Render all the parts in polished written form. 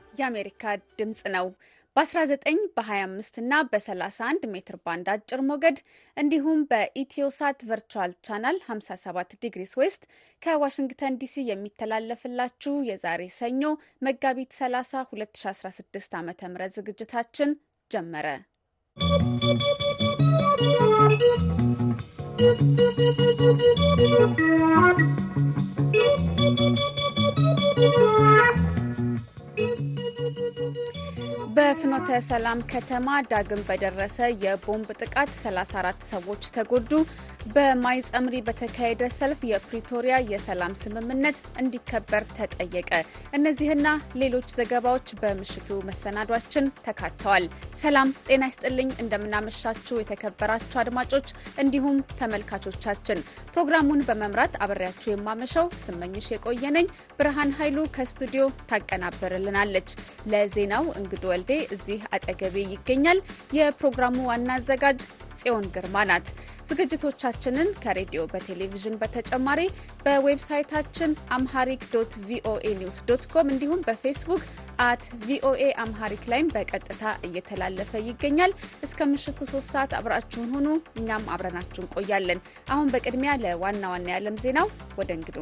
የአሜሪካ ድምጽ ነው። በ19 በ25 እና በ31 ሜትር ባንድ አጭር ሞገድ እንዲሁም በኢትዮሳት ቨርቹዋል ቻናል 57 ዲግሪስ ዌስት ከዋሽንግተን ዲሲ የሚተላለፍላችሁ የዛሬ ሰኞ መጋቢት 30 2016 ዓ.ም ዝግጅታችን ጀመረ። በፍኖተ ሰላም ከተማ ዳግም በደረሰ የቦምብ ጥቃት 34 ሰዎች ተጎዱ። በማይጸምሪ በተካሄደ ሰልፍ የፕሪቶሪያ የሰላም ስምምነት እንዲከበር ተጠየቀ። እነዚህና ሌሎች ዘገባዎች በምሽቱ መሰናዷችን ተካተዋል። ሰላም ጤና ይስጥልኝ፣ እንደምናመሻችሁ የተከበራችሁ አድማጮች እንዲሁም ተመልካቾቻችን። ፕሮግራሙን በመምራት አብሬያችሁ የማመሸው ስመኝሽ የቆየነኝ። ብርሃን ኃይሉ ከስቱዲዮ ታቀናበርልናለች። ለዜናው እንግዶ ወልዴ እዚህ አጠገቤ ይገኛል። የፕሮግራሙ ዋና አዘጋጅ ጽዮን ግርማ ናት። ዝግጅቶቻችንን ከሬዲዮ በቴሌቪዥን በተጨማሪ በዌብሳይታችን amharic.voanews.com እንዲሁም በፌስቡክ @voa amharic ላይም በቀጥታ እየተላለፈ ይገኛል። እስከ ምሽቱ 3 ሰዓት አብራችሁን ሁኑ። እኛም አብረናችሁ እንቆያለን። አሁን በቅድሚያ ለዋና ዋና የዓለም ዜናው ወደ እንግዱ።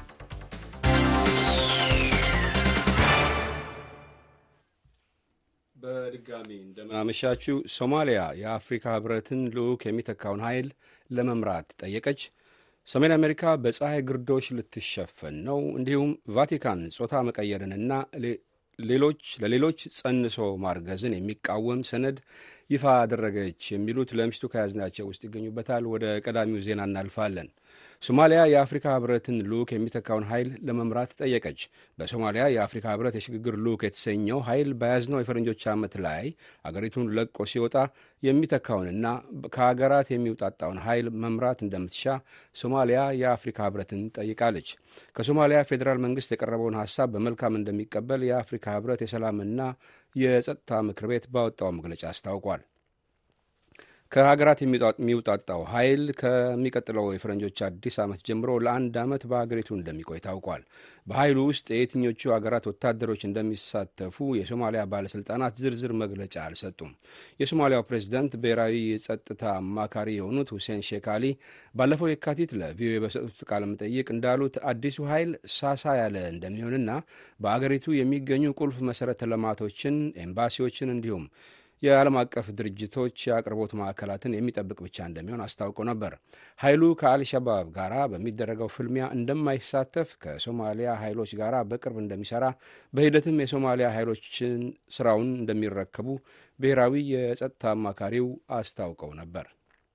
በድጋሚ እንደምናመሻችሁ። ሶማሊያ የአፍሪካ ህብረትን ልዑክ የሚተካውን ኃይል ለመምራት ጠየቀች። ሰሜን አሜሪካ በፀሐይ ግርዶሽ ልትሸፈን ነው። እንዲሁም ቫቲካን ጾታ መቀየርንና ለሌሎች ጸንሶ ማርገዝን የሚቃወም ሰነድ ይፋ አደረገች። የሚሉት ለምሽቱ ከያዝናቸው ውስጥ ይገኙበታል። ወደ ቀዳሚው ዜና እናልፋለን። ሶማሊያ የአፍሪካ ህብረትን ልዑክ የሚተካውን ኃይል ለመምራት ጠየቀች። በሶማሊያ የአፍሪካ ህብረት የሽግግር ልዑክ የተሰኘው ኃይል በያዝነው የፈረንጆች ዓመት ላይ አገሪቱን ለቆ ሲወጣ የሚተካውንና ከሀገራት የሚውጣጣውን ኃይል መምራት እንደምትሻ ሶማሊያ የአፍሪካ ህብረትን ጠይቃለች። ከሶማሊያ ፌዴራል መንግስት የቀረበውን ሀሳብ በመልካም እንደሚቀበል የአፍሪካ ህብረት የሰላምና የጸጥታ ምክር ቤት ባወጣው መግለጫ አስታውቋል። ከሀገራት የሚውጣጣው ኃይል ከሚቀጥለው የፈረንጆች አዲስ ዓመት ጀምሮ ለ1 ዓመት በሀገሪቱ እንደሚቆይ ታውቋል። በኃይሉ ውስጥ የየትኞቹ ሀገራት ወታደሮች እንደሚሳተፉ የሶማሊያ ባለሥልጣናት ዝርዝር መግለጫ አልሰጡም። የሶማሊያው ፕሬዚዳንት ብሔራዊ የጸጥታ አማካሪ የሆኑት ሁሴን ሼክ አሊ ባለፈው የካቲት ለቪኦኤ በሰጡት ቃለ መጠይቅ እንዳሉት አዲሱ ኃይል ሳሳ ያለ እንደሚሆንና በአገሪቱ የሚገኙ ቁልፍ መሠረተ ልማቶችን፣ ኤምባሲዎችን እንዲሁም የዓለም አቀፍ ድርጅቶች የአቅርቦት ማዕከላትን የሚጠብቅ ብቻ እንደሚሆን አስታውቀው ነበር። ኃይሉ ከአልሸባብ ጋር በሚደረገው ፍልሚያ እንደማይሳተፍ፣ ከሶማሊያ ኃይሎች ጋር በቅርብ እንደሚሰራ፣ በሂደትም የሶማሊያ ኃይሎችን ስራውን እንደሚረከቡ ብሔራዊ የጸጥታ አማካሪው አስታውቀው ነበር።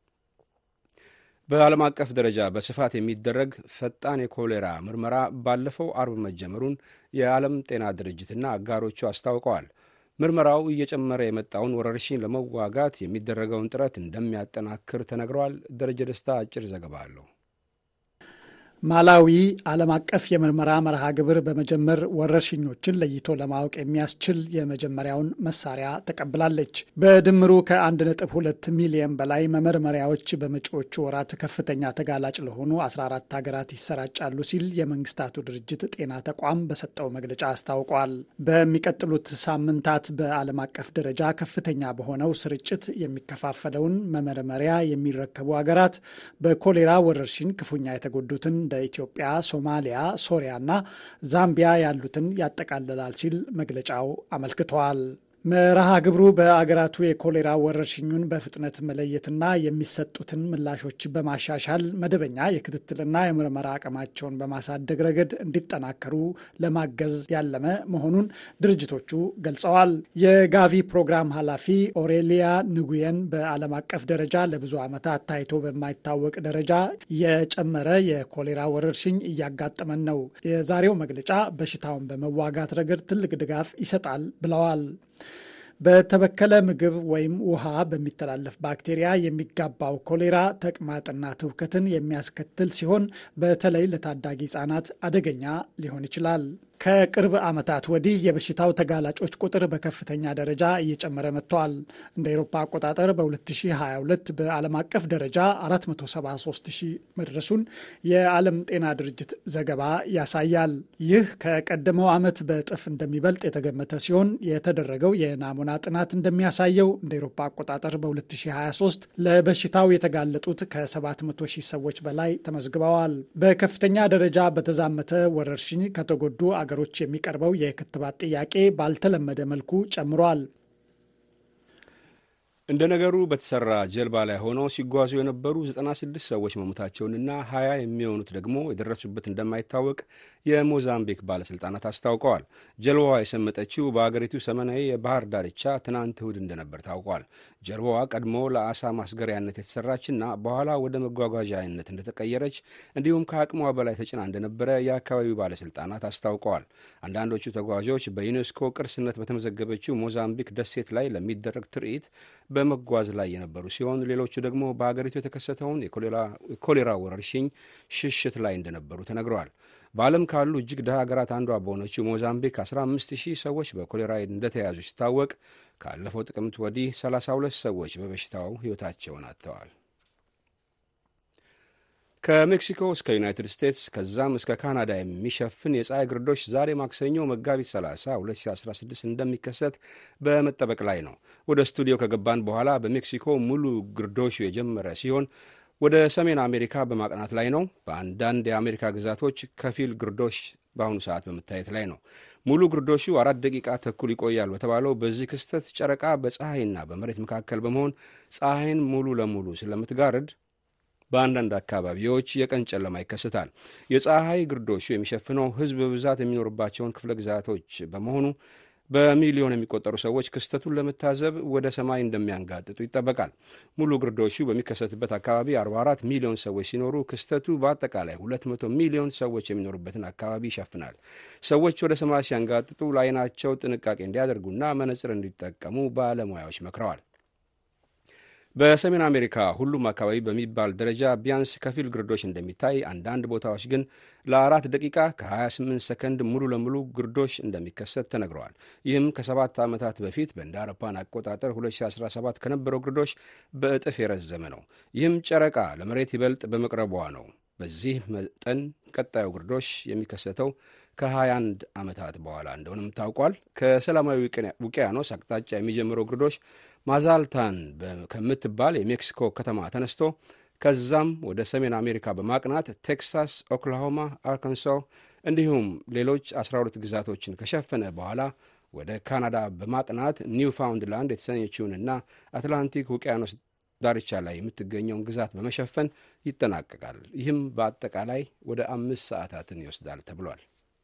በዓለም አቀፍ ደረጃ በስፋት የሚደረግ ፈጣን የኮሌራ ምርመራ ባለፈው አርብ መጀመሩን የዓለም ጤና ድርጅትና አጋሮቹ አስታውቀዋል። ምርመራው እየጨመረ የመጣውን ወረርሽኝ ለመዋጋት የሚደረገውን ጥረት እንደሚያጠናክር ተነግረዋል። ደረጀ ደስታ አጭር ዘገባ አለው። ማላዊ ዓለም አቀፍ የምርመራ መርሃ ግብር በመጀመር ወረርሽኞችን ለይቶ ለማወቅ የሚያስችል የመጀመሪያውን መሳሪያ ተቀብላለች። በድምሩ ከ1.2 ሚሊዮን በላይ መመርመሪያዎች በመጪዎቹ ወራት ከፍተኛ ተጋላጭ ለሆኑ 14 ሀገራት ይሰራጫሉ ሲል የመንግስታቱ ድርጅት ጤና ተቋም በሰጠው መግለጫ አስታውቋል። በሚቀጥሉት ሳምንታት በዓለም አቀፍ ደረጃ ከፍተኛ በሆነው ስርጭት የሚከፋፈለውን መመርመሪያ የሚረከቡ ሀገራት በኮሌራ ወረርሽኝ ክፉኛ የተጎዱትን እንደ ኢትዮጵያ፣ ሶማሊያ፣ ሶሪያና ዛምቢያ ያሉትን ያጠቃልላል ሲል መግለጫው አመልክቷል። መርሃ ግብሩ በአገራቱ የኮሌራ ወረርሽኙን በፍጥነት መለየትና የሚሰጡትን ምላሾች በማሻሻል መደበኛ የክትትልና የምርመራ አቅማቸውን በማሳደግ ረገድ እንዲጠናከሩ ለማገዝ ያለመ መሆኑን ድርጅቶቹ ገልጸዋል። የጋቪ ፕሮግራም ኃላፊ ኦሬሊያ ንጉየን በዓለም አቀፍ ደረጃ ለብዙ ዓመታት ታይቶ በማይታወቅ ደረጃ የጨመረ የኮሌራ ወረርሽኝ እያጋጠመን ነው። የዛሬው መግለጫ በሽታውን በመዋጋት ረገድ ትልቅ ድጋፍ ይሰጣል ብለዋል። በተበከለ ምግብ ወይም ውሃ በሚተላለፍ ባክቴሪያ የሚጋባው ኮሌራ ተቅማጥና ትውከትን የሚያስከትል ሲሆን በተለይ ለታዳጊ ሕጻናት አደገኛ ሊሆን ይችላል። ከቅርብ ዓመታት ወዲህ የበሽታው ተጋላጮች ቁጥር በከፍተኛ ደረጃ እየጨመረ መጥተዋል። እንደ አውሮፓ አቆጣጠር በ2022 በዓለም አቀፍ ደረጃ 473 ሺህ መድረሱን የዓለም ጤና ድርጅት ዘገባ ያሳያል። ይህ ከቀደመው ዓመት በእጥፍ እንደሚበልጥ የተገመተ ሲሆን የተደረገው የናሙና ጥናት እንደሚያሳየው እንደ አውሮፓ አቆጣጠር በ2023 ለበሽታው የተጋለጡት ከ700 ሺህ ሰዎች በላይ ተመዝግበዋል። በከፍተኛ ደረጃ በተዛመተ ወረርሽኝ ከተጎዱ አገሮች የሚቀርበው የክትባት ጥያቄ ባልተለመደ መልኩ ጨምሯል። እንደ ነገሩ በተሰራ ጀልባ ላይ ሆነው ሲጓዙ የነበሩ 96 ሰዎች መሞታቸውንና 20 የሚሆኑት ደግሞ የደረሱበት እንደማይታወቅ የሞዛምቢክ ባለሥልጣናት አስታውቀዋል። ጀልባዋ የሰመጠችው በአገሪቱ ሰሜናዊ የባህር ዳርቻ ትናንት እሁድ እንደነበር ታውቋል። ጀልባዋ ቀድሞ ለአሳ ማስገሪያነት የተሰራችና በኋላ ወደ መጓጓዣነት እንደተቀየረች እንዲሁም ከአቅሟ በላይ ተጭና እንደነበረ የአካባቢው ባለሥልጣናት አስታውቀዋል። አንዳንዶቹ ተጓዦች በዩኔስኮ ቅርስነት በተመዘገበችው ሞዛምቢክ ደሴት ላይ ለሚደረግ ትርኢት በመጓዝ ላይ የነበሩ ሲሆን ሌሎቹ ደግሞ በአገሪቱ የተከሰተውን የኮሌራ ወረርሽኝ ሽሽት ላይ እንደነበሩ ተነግረዋል። በዓለም ካሉ እጅግ ድሃ ሀገራት አንዷ በሆነችው ሞዛምቢክ 15,000 ሰዎች በኮሌራ እንደተያዙ ሲታወቅ ካለፈው ጥቅምት ወዲህ 32 ሰዎች በበሽታው ሕይወታቸውን አጥተዋል። ከሜክሲኮ እስከ ዩናይትድ ስቴትስ ከዛም እስከ ካናዳ የሚሸፍን የፀሐይ ግርዶሽ ዛሬ ማክሰኞ መጋቢት 30 2016 እንደሚከሰት በመጠበቅ ላይ ነው። ወደ ስቱዲዮ ከገባን በኋላ በሜክሲኮ ሙሉ ግርዶሹ የጀመረ ሲሆን ወደ ሰሜን አሜሪካ በማቅናት ላይ ነው። በአንዳንድ የአሜሪካ ግዛቶች ከፊል ግርዶሽ በአሁኑ ሰዓት በመታየት ላይ ነው። ሙሉ ግርዶሹ 4 ደቂቃ ተኩል ይቆያል በተባለው በዚህ ክስተት ጨረቃ በፀሐይና በመሬት መካከል በመሆን ፀሐይን ሙሉ ለሙሉ ስለምትጋርድ በአንዳንድ አካባቢዎች የቀን ጨለማ ይከሰታል። የፀሐይ ግርዶሹ የሚሸፍነው ሕዝብ በብዛት የሚኖርባቸውን ክፍለ ግዛቶች በመሆኑ በሚሊዮን የሚቆጠሩ ሰዎች ክስተቱን ለመታዘብ ወደ ሰማይ እንደሚያንጋጥጡ ይጠበቃል። ሙሉ ግርዶሹ በሚከሰትበት አካባቢ 44 ሚሊዮን ሰዎች ሲኖሩ ክስተቱ በአጠቃላይ 200 ሚሊዮን ሰዎች የሚኖሩበትን አካባቢ ይሸፍናል። ሰዎች ወደ ሰማይ ሲያንጋጥጡ ለዓይናቸው ጥንቃቄ እንዲያደርጉና መነጽር እንዲጠቀሙ ባለሙያዎች መክረዋል። በሰሜን አሜሪካ ሁሉም አካባቢ በሚባል ደረጃ ቢያንስ ከፊል ግርዶሽ እንደሚታይ፣ አንዳንድ ቦታዎች ግን ለ4 ደቂቃ ከ28 ሰከንድ ሙሉ ለሙሉ ግርዶሽ እንደሚከሰት ተነግረዋል። ይህም ከ7 ዓመታት በፊት በእንደ አውሮፓውያን አቆጣጠር 2017 ከነበረው ግርዶሽ በእጥፍ የረዘመ ነው። ይህም ጨረቃ ለመሬት ይበልጥ በመቅረቧ ነው። በዚህ መጠን ቀጣዩ ግርዶሽ የሚከሰተው ከ21 ዓመታት በኋላ እንደሆነም ታውቋል። ከሰላማዊ ውቅያኖስ አቅጣጫ የሚጀምረው ግርዶሽ ማዛልታን ከምትባል የሜክሲኮ ከተማ ተነስቶ ከዛም ወደ ሰሜን አሜሪካ በማቅናት ቴክሳስ፣ ኦክላሆማ፣ አርካንሶ እንዲሁም ሌሎች 12 ግዛቶችን ከሸፈነ በኋላ ወደ ካናዳ በማቅናት ኒውፋውንድላንድ የተሰኘችውንና አትላንቲክ ውቅያኖስ ዳርቻ ላይ የምትገኘውን ግዛት በመሸፈን ይጠናቀቃል። ይህም በአጠቃላይ ወደ 5 ሰዓታትን ይወስዳል ተብሏል።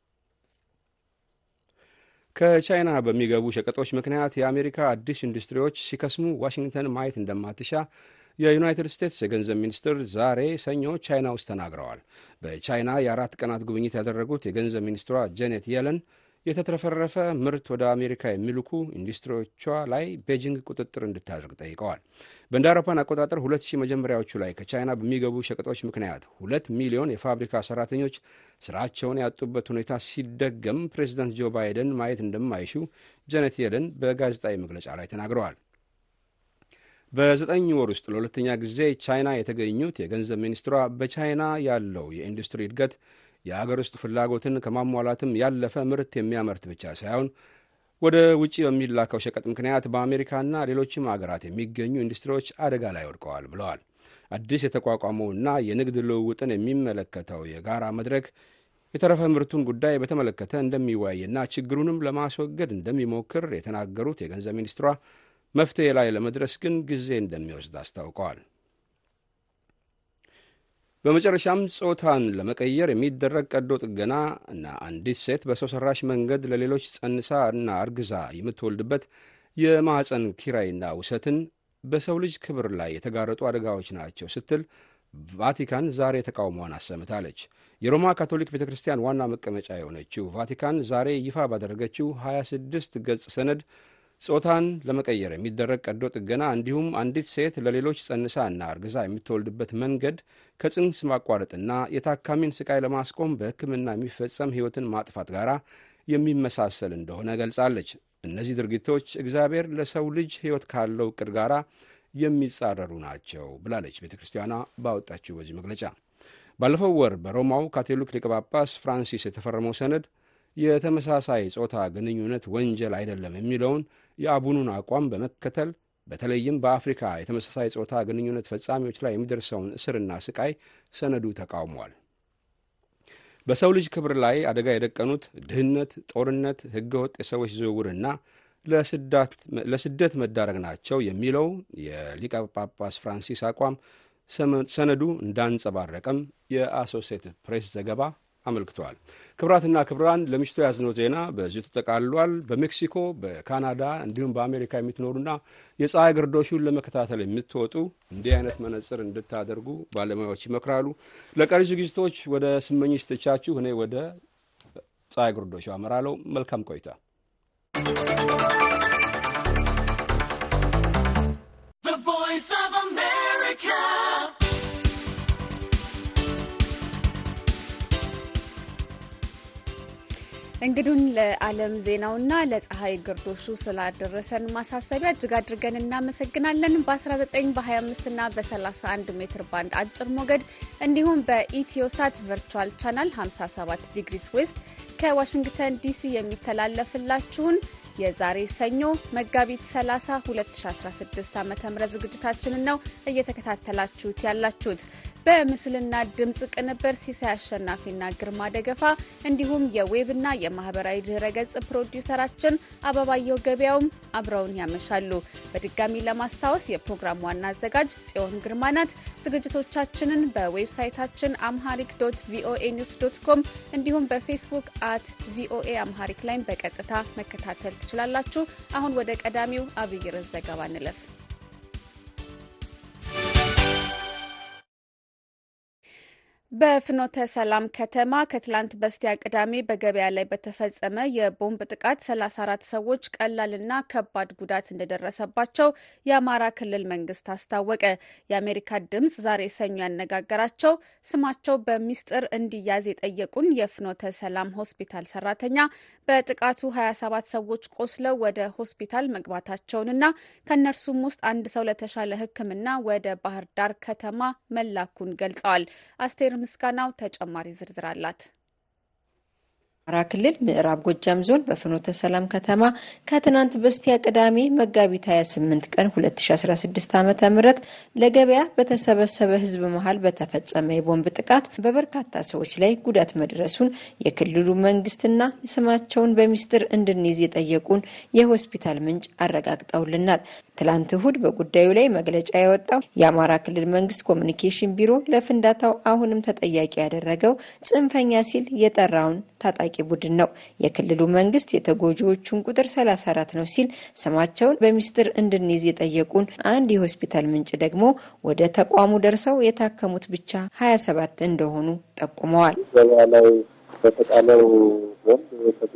ከቻይና በሚገቡ ሸቀጦች ምክንያት የአሜሪካ አዲስ ኢንዱስትሪዎች ሲከስሙ ዋሽንግተን ማየት እንደማትሻ የዩናይትድ ስቴትስ የገንዘብ ሚኒስትር ዛሬ ሰኞ ቻይና ውስጥ ተናግረዋል። በቻይና የ4 ቀናት ጉብኝት ያደረጉት የገንዘብ ሚኒስትሯ ጄኔት የለን የተትረፈረፈ ምርት ወደ አሜሪካ የሚልኩ ኢንዱስትሪዎቿ ላይ ቤጂንግ ቁጥጥር እንድታደርግ ጠይቀዋል። በእንደ አውሮፓውያን አቆጣጠር 2000 መጀመሪያዎቹ ላይ ከቻይና በሚገቡ ሸቀጦች ምክንያት 2 ሚሊዮን የፋብሪካ ሰራተኞች ስራቸውን ያጡበት ሁኔታ ሲደገም ፕሬዚዳንት ጆ ባይደን ማየት እንደማይሹ ጄኔት የለን በጋዜጣዊ መግለጫ ላይ ተናግረዋል። በ9 ወር ውስጥ ለሁለተኛ ጊዜ ቻይና የተገኙት የገንዘብ ሚኒስትሯ በቻይና ያለው የኢንዱስትሪ እድገት የአገር ውስጥ ፍላጎትን ከማሟላትም ያለፈ ምርት የሚያመርት ብቻ ሳይሆን ወደ ውጭ በሚላከው ሸቀጥ ምክንያት በአሜሪካና ሌሎችም አገራት የሚገኙ ኢንዱስትሪዎች አደጋ ላይ ወድቀዋል ብለዋል። አዲስ የተቋቋመውና የንግድ ልውውጥን የሚመለከተው የጋራ መድረክ የተረፈ ምርቱን ጉዳይ በተመለከተ እንደሚወያይና ችግሩንም ለማስወገድ እንደሚሞክር የተናገሩት የገንዘብ ሚኒስትሯ መፍትሄ ላይ ለመድረስ ግን ጊዜ እንደሚወስድ አስታውቀዋል። በመጨረሻም ጾታን ለመቀየር የሚደረግ ቀዶ ጥገና እና አንዲት ሴት በሰው ሰራሽ መንገድ ለሌሎች ጸንሳ እና አርግዛ የምትወልድበት የማዕፀን ኪራይና ውሰትን በሰው ልጅ ክብር ላይ የተጋረጡ አደጋዎች ናቸው ስትል ቫቲካን ዛሬ ተቃውሟን አሰምታለች። የሮማ ካቶሊክ ቤተ ክርስቲያን ዋና መቀመጫ የሆነችው ቫቲካን ዛሬ ይፋ ባደረገችው 26 ገጽ ሰነድ ጾታን ለመቀየር የሚደረግ ቀዶ ጥገና እንዲሁም አንዲት ሴት ለሌሎች ጸንሳና አርግዛ የምትወልድበት መንገድ ከጽንስ ማቋረጥና የታካሚን ስቃይ ለማስቆም በሕክምና የሚፈጸም ሕይወትን ማጥፋት ጋር የሚመሳሰል እንደሆነ ገልጻለች። እነዚህ ድርጊቶች እግዚአብሔር ለሰው ልጅ ሕይወት ካለው ዕቅድ ጋር የሚጻረሩ ናቸው ብላለች ቤተ ክርስቲያኗ ባወጣችው በዚህ መግለጫ። ባለፈው ወር በሮማው ካቶሊክ ሊቀ ጳጳስ ፍራንሲስ የተፈረመው ሰነድ የተመሳሳይ ጾታ ግንኙነት ወንጀል አይደለም የሚለውን የአቡኑን አቋም በመከተል በተለይም በአፍሪካ የተመሳሳይ ጾታ ግንኙነት ፈጻሚዎች ላይ የሚደርሰውን እስርና ስቃይ ሰነዱ ተቃውሟል። በሰው ልጅ ክብር ላይ አደጋ የደቀኑት ድህነት፣ ጦርነት፣ ህገወጥ የሰዎች ዝውውርና ለስደት መዳረግ ናቸው የሚለው የሊቀ ጳጳስ ፍራንሲስ አቋም ሰነዱ እንዳንጸባረቀም የአሶሲየትድ ፕሬስ ዘገባ አመልክተዋል። ክቡራትና ክቡራን ለምሽቱ ያዝነው ዜና በዚሁ ተጠቃልሏል። በሜክሲኮ፣ በካናዳ እንዲሁም በአሜሪካ የምትኖሩና የፀሐይ ግርዶሹን ለመከታተል የምትወጡ እንዲህ አይነት መነጽር እንድታደርጉ ባለሙያዎች ይመክራሉ። ለቀሪ ዝግጅቶች ወደ ስመኝሽ ትቻችሁ እኔ ወደ ፀሐይ ግርዶሹ አመራለሁ። መልካም ቆይታ። እንግዲህ ለዓለም ዜናውና ለፀሐይ ግርዶሹ ስላደረሰን ማሳሰቢያ እጅግ አድርገን እናመሰግናለን። በ19 በ25 እና በ31 ሜትር ባንድ አጭር ሞገድ እንዲሁም በኢትዮሳት ቨርቹዋል ቻናል 57 ዲግሪስ ዌስት ከዋሽንግተን ዲሲ የሚተላለፍላችሁን የዛሬ ሰኞ መጋቢት 30 2016 ዓ.ም ዝግጅታችንን ነው እየተከታተላችሁት ያላችሁት። በምስልና ድምጽ ቅንብር ሲሳይ አሸናፊና ግርማ ደገፋ እንዲሁም የዌብና የማህበራዊ ድረገጽ ፕሮዲውሰራችን አበባየው ገበያውም አብረውን ያመሻሉ። በድጋሚ ለማስታወስ የፕሮግራም ዋና አዘጋጅ ጽዮን ግርማ ናት። ዝግጅቶቻችንን በዌብሳይታችን amharic.voanews.com እንዲሁም በፌስቡክ @voa amharic ላይ በቀጥታ መከታተል ትችላላችሁ። አሁን ወደ ቀዳሚው አብይ ርዕስ ዘገባ እንለፍ። በፍኖተ ሰላም ከተማ ከትላንት በስቲያ ቅዳሜ በገበያ ላይ በተፈጸመ የቦምብ ጥቃት 34 ሰዎች ቀላልና ከባድ ጉዳት እንደደረሰባቸው የአማራ ክልል መንግስት አስታወቀ። የአሜሪካ ድምጽ ዛሬ ሰኞ ያነጋገራቸው ስማቸው በሚስጥር እንዲያዝ የጠየቁን የፍኖተ ሰላም ሆስፒታል ሰራተኛ በጥቃቱ 27 ሰዎች ቆስለው ወደ ሆስፒታል መግባታቸውንና ከእነርሱም ውስጥ አንድ ሰው ለተሻለ ሕክምና ወደ ባህር ዳር ከተማ መላኩን ገልጸዋል። አስቴር ምስጋናው ተጨማሪ ዝርዝር አላት። አማራ ክልል ምዕራብ ጎጃም ዞን በፍኖተ ሰላም ከተማ ከትናንት በስቲያ ቅዳሜ መጋቢት 28 ቀን 2016 ዓ.ም ለገበያ በተሰበሰበ ህዝብ መሃል በተፈጸመ የቦምብ ጥቃት በበርካታ ሰዎች ላይ ጉዳት መድረሱን የክልሉ መንግስትና ስማቸውን በሚስጥር እንድንይዝ የጠየቁን የሆስፒታል ምንጭ አረጋግጠውልናል። ትላንት እሁድ በጉዳዩ ላይ መግለጫ ያወጣው የአማራ ክልል መንግስት ኮሚኒኬሽን ቢሮ ለፍንዳታው አሁንም ተጠያቂ ያደረገው ጽንፈኛ ሲል የጠራውን ታጣቂ ቡድን ነው። የክልሉ መንግስት የተጎጂዎቹን ቁጥር 34 ነው ሲል ስማቸውን በሚስጥር እንድንይዝ የጠየቁን አንድ የሆስፒታል ምንጭ ደግሞ ወደ ተቋሙ ደርሰው የታከሙት ብቻ 27 እንደሆኑ ጠቁመዋል። ላይ በተጣለው ቦምብ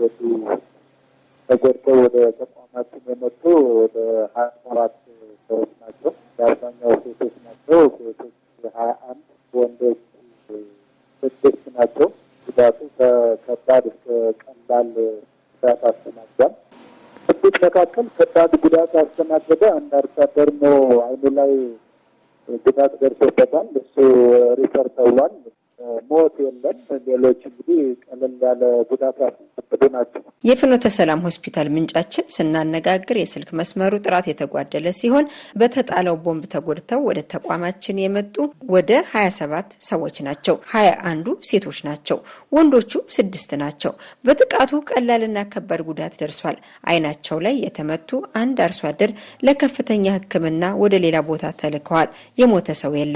ተጎድተው ወደ ተቋማችን የመጡ ወደ 24 ሰዎች ናቸው። አብዛኛው ሴቶች ናቸው። ሴቶች 21፣ ወንዶች 6 ናቸው። ጉዳቱ ከከባድ እስከ ቀላል ጉዳት አስተናግዷል። ከዚህ መካከል ከባድ ጉዳት ያስተናገደ አንድ አርሶ አደር ነው። አይኑ ላይ ጉዳት ደርሶበታል። እሱ ሪፈር ተብሏል። ሞት የለም። ሌሎች እንግዲህ ቀለል ያለ ጉዳት ያስተናገዱ ናቸው። የፍኖተ ሰላም ሆስፒታል ምንጫችን ስናነጋግር የስልክ መስመሩ ጥራት የተጓደለ ሲሆን በተጣለው ቦምብ ተጎድተው ወደ ተቋማችን የመጡ ወደ 27 ሰዎች ናቸው። 21ዱ ሴቶች ናቸው። ወንዶቹ 6 ናቸው። በጥቃቱ ቀላልና ከባድ ጉዳት ደርሷል። አይናቸው ላይ የተመቱ አንድ አርሶ አደር ለከፍተኛ ሕክምና ወደ ሌላ ቦታ ተልከዋል። የሞተ ሰው የለም።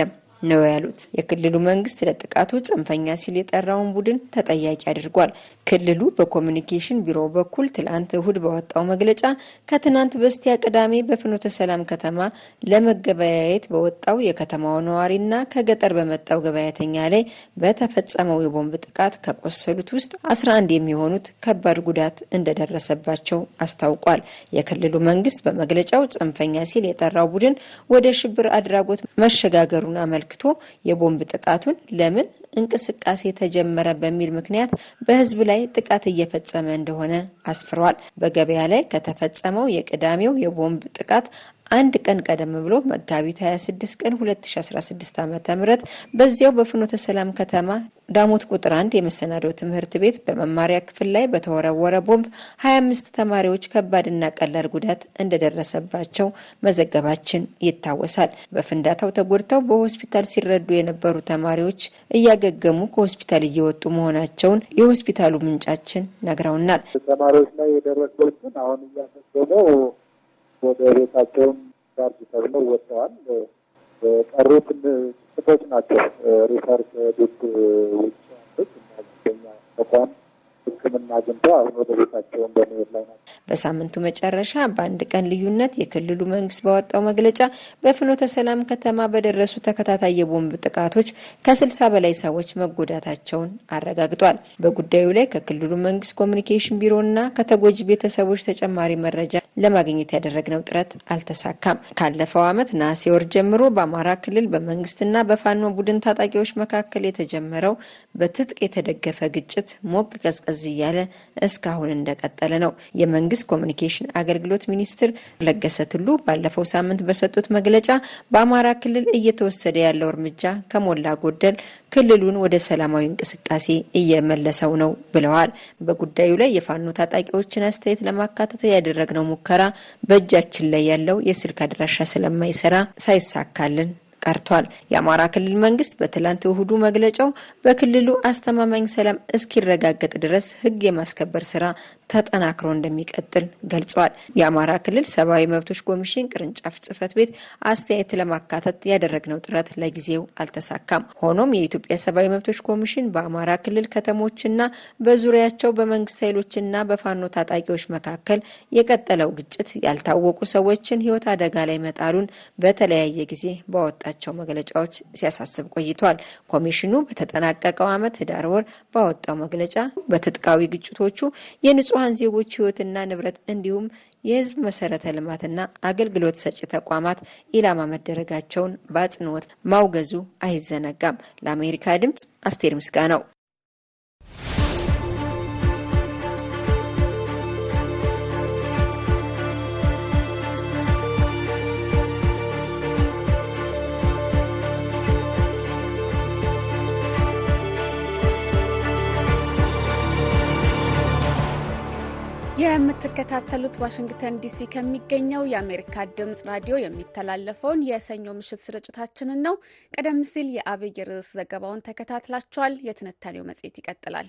ነው ያሉት። የክልሉ መንግስት ለጥቃቱ ጽንፈኛ ሲል የጠራውን ቡድን ተጠያቂ አድርጓል። ክልሉ በኮሚኒኬሽን ቢሮ በኩል ትላንት እሁድ በወጣው መግለጫ ከትናንት በስቲያ ቅዳሜ በፍኖተ ሰላም ከተማ ለመገበያየት በወጣው የከተማው ነዋሪና ከገጠር በመጣው ገበያተኛ ላይ በተፈጸመው የቦምብ ጥቃት ከቆሰሉት ውስጥ 11 የሚሆኑት ከባድ ጉዳት እንደደረሰባቸው አስታውቋል። የክልሉ መንግስት በመግለጫው ጽንፈኛ ሲል የጠራው ቡድን ወደ ሽብር አድራጎት መሸጋገሩን አመልክቶ የቦምብ ጥቃቱን ለምን እንቅስቃሴ ተጀመረ በሚል ምክንያት በህዝብ ላይ ጥቃት እየፈጸመ እንደሆነ አስፍሯል። በገበያ ላይ ከተፈጸመው የቅዳሜው የቦምብ ጥቃት አንድ ቀን ቀደም ብሎ መጋቢት 26 ቀን 2016 ዓ.ም በዚያው በፍኖተ ሰላም ከተማ ዳሞት ቁጥር 1 የመሰናዶ ትምህርት ቤት በመማሪያ ክፍል ላይ በተወረወረ ቦምብ 25 ተማሪዎች ከባድና ቀላል ጉዳት እንደደረሰባቸው መዘገባችን ይታወሳል። በፍንዳታው ተጎድተው በሆስፒታል ሲረዱ የነበሩ ተማሪዎች እያገገሙ ከሆስፒታል እየወጡ መሆናቸውን የሆስፒታሉ ምንጫችን ነግረውናል። ተማሪዎች ላይ የደረሰውን አሁን እያገገሙ ወደ ቤታቸውን ዳርጅ ተብለው ወጥተዋል። ቀሩት ጥቂቶች ናቸው። ሪፈር ዱት ውጭ ያሉት እና ተቋም ሕክምና አግኝተው አሁን ወደ ቤታቸውን በመሄድ ላይ ናቸው። በሳምንቱ መጨረሻ በአንድ ቀን ልዩነት የክልሉ መንግስት ባወጣው መግለጫ በፍኖተ ሰላም ከተማ በደረሱ ተከታታይ የቦምብ ጥቃቶች ከ60 በላይ ሰዎች መጎዳታቸውን አረጋግጧል። በጉዳዩ ላይ ከክልሉ መንግስት ኮሚኒኬሽን ቢሮና ከተጎጂ ቤተሰቦች ተጨማሪ መረጃ ለማግኘት ያደረግነው ጥረት አልተሳካም። ካለፈው ዓመት ነሐሴ ወር ጀምሮ በአማራ ክልል በመንግስትና በፋኖ ቡድን ታጣቂዎች መካከል የተጀመረው በትጥቅ የተደገፈ ግጭት ሞቅ ቀዝቀዝ እያለ እስካሁን እንደቀጠለ ነው። የመንግስት ኮሚኒኬሽን አገልግሎት ሚኒስትር ለገሰ ቱሉ ባለፈው ሳምንት በሰጡት መግለጫ በአማራ ክልል እየተወሰደ ያለው እርምጃ ከሞላ ጎደል ክልሉን ወደ ሰላማዊ እንቅስቃሴ እየመለሰው ነው ብለዋል። በጉዳዩ ላይ የፋኖ ታጣቂዎችን አስተያየት ለማካተት ያደረግነው ሙከራ በእጃችን ላይ ያለው የስልክ አድራሻ ስለማይሰራ ሳይሳካልን ቀርቷል። የአማራ ክልል መንግስት በትላንት እሁዱ መግለጫው በክልሉ አስተማማኝ ሰላም እስኪረጋገጥ ድረስ ህግ የማስከበር ስራ ተጠናክሮ እንደሚቀጥል ገልጿል። የአማራ ክልል ሰብአዊ መብቶች ኮሚሽን ቅርንጫፍ ጽህፈት ቤት አስተያየት ለማካተት ያደረግነው ጥረት ለጊዜው አልተሳካም። ሆኖም የኢትዮጵያ ሰብአዊ መብቶች ኮሚሽን በአማራ ክልል ከተሞችና በዙሪያቸው በመንግስት ኃይሎችና በፋኖ ታጣቂዎች መካከል የቀጠለው ግጭት ያልታወቁ ሰዎችን ህይወት አደጋ ላይ መጣሉን በተለያየ ጊዜ ባወጣቸው መግለጫዎች ሲያሳስብ ቆይቷል። ኮሚሽኑ በተጠናቀቀው ዓመት ህዳር ወር ባወጣው መግለጫ በትጥቃዊ ግጭቶቹ የንጹሃን ዜጎች ህይወትና ንብረት እንዲሁም የህዝብ መሰረተ ልማትና አገልግሎት ሰጪ ተቋማት ኢላማ መደረጋቸውን በአጽንኦት ማውገዙ አይዘነጋም። ለአሜሪካ ድምጽ አስቴር ምስጋናው። የምትከታተሉት ዋሽንግተን ዲሲ ከሚገኘው የአሜሪካ ድምጽ ራዲዮ የሚተላለፈውን የሰኞ ምሽት ስርጭታችንን ነው። ቀደም ሲል የአብይ ርዕስ ዘገባውን ተከታትላችኋል። የትንታኔው መጽሔት ይቀጥላል።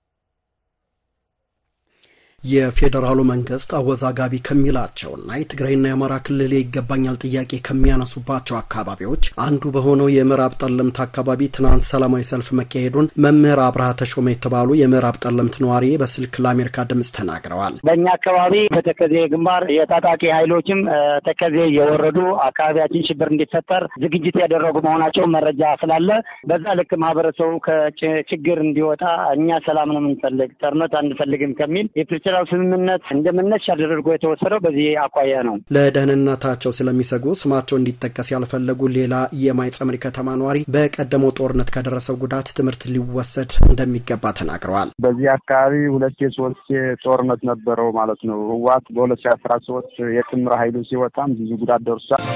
የፌዴራሉ መንግስት አወዛጋቢ ከሚላቸውና የትግራይና የአማራ ክልል ይገባኛል ጥያቄ ከሚያነሱባቸው አካባቢዎች አንዱ በሆነው የምዕራብ ጠለምት አካባቢ ትናንት ሰላማዊ ሰልፍ መካሄዱን መምህር አብርሃ ተሾመ የተባሉ የምዕራብ ጠለምት ነዋሪ በስልክ ለአሜሪካ ድምጽ ተናግረዋል። በእኛ አካባቢ በተከዜ ግንባር የታጣቂ ኃይሎችም ተከዜ የወረዱ አካባቢያችን ሽብር እንዲፈጠር ዝግጅት ያደረጉ መሆናቸው መረጃ ስላለ በዛ ልክ ማህበረሰቡ ከችግር እንዲወጣ እኛ ሰላም ነው የምንፈልግ ጦርነት አንፈልግም ከሚል የፕሪቶሪያው ስምምነት እንደመነሻ አድርጎ የተወሰደው በዚህ አኳያ ነው። ለደህንነታቸው ስለሚሰጉ ስማቸው እንዲጠቀስ ያልፈለጉ ሌላ የማይጸምሪ ከተማ ነዋሪ በቀደመው ጦርነት ከደረሰው ጉዳት ትምህርት ሊወሰድ እንደሚገባ ተናግረዋል። በዚህ አካባቢ 2-3 ጦርነት ነበረው ማለት ነው። ህወሓት በ2013 የጥምር ኃይሉ ሲወጣም ብዙ ጉዳት ደርሷል።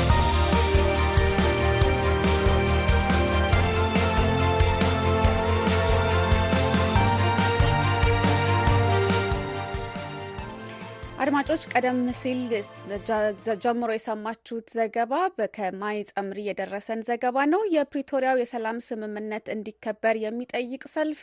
አድማጮች ቀደም ሲል ጀምሮ የሰማችሁት ዘገባ ከማይ ጸምሪ የደረሰን ዘገባ ነው። የፕሪቶሪያው የሰላም ስምምነት እንዲከበር የሚጠይቅ ሰልፍ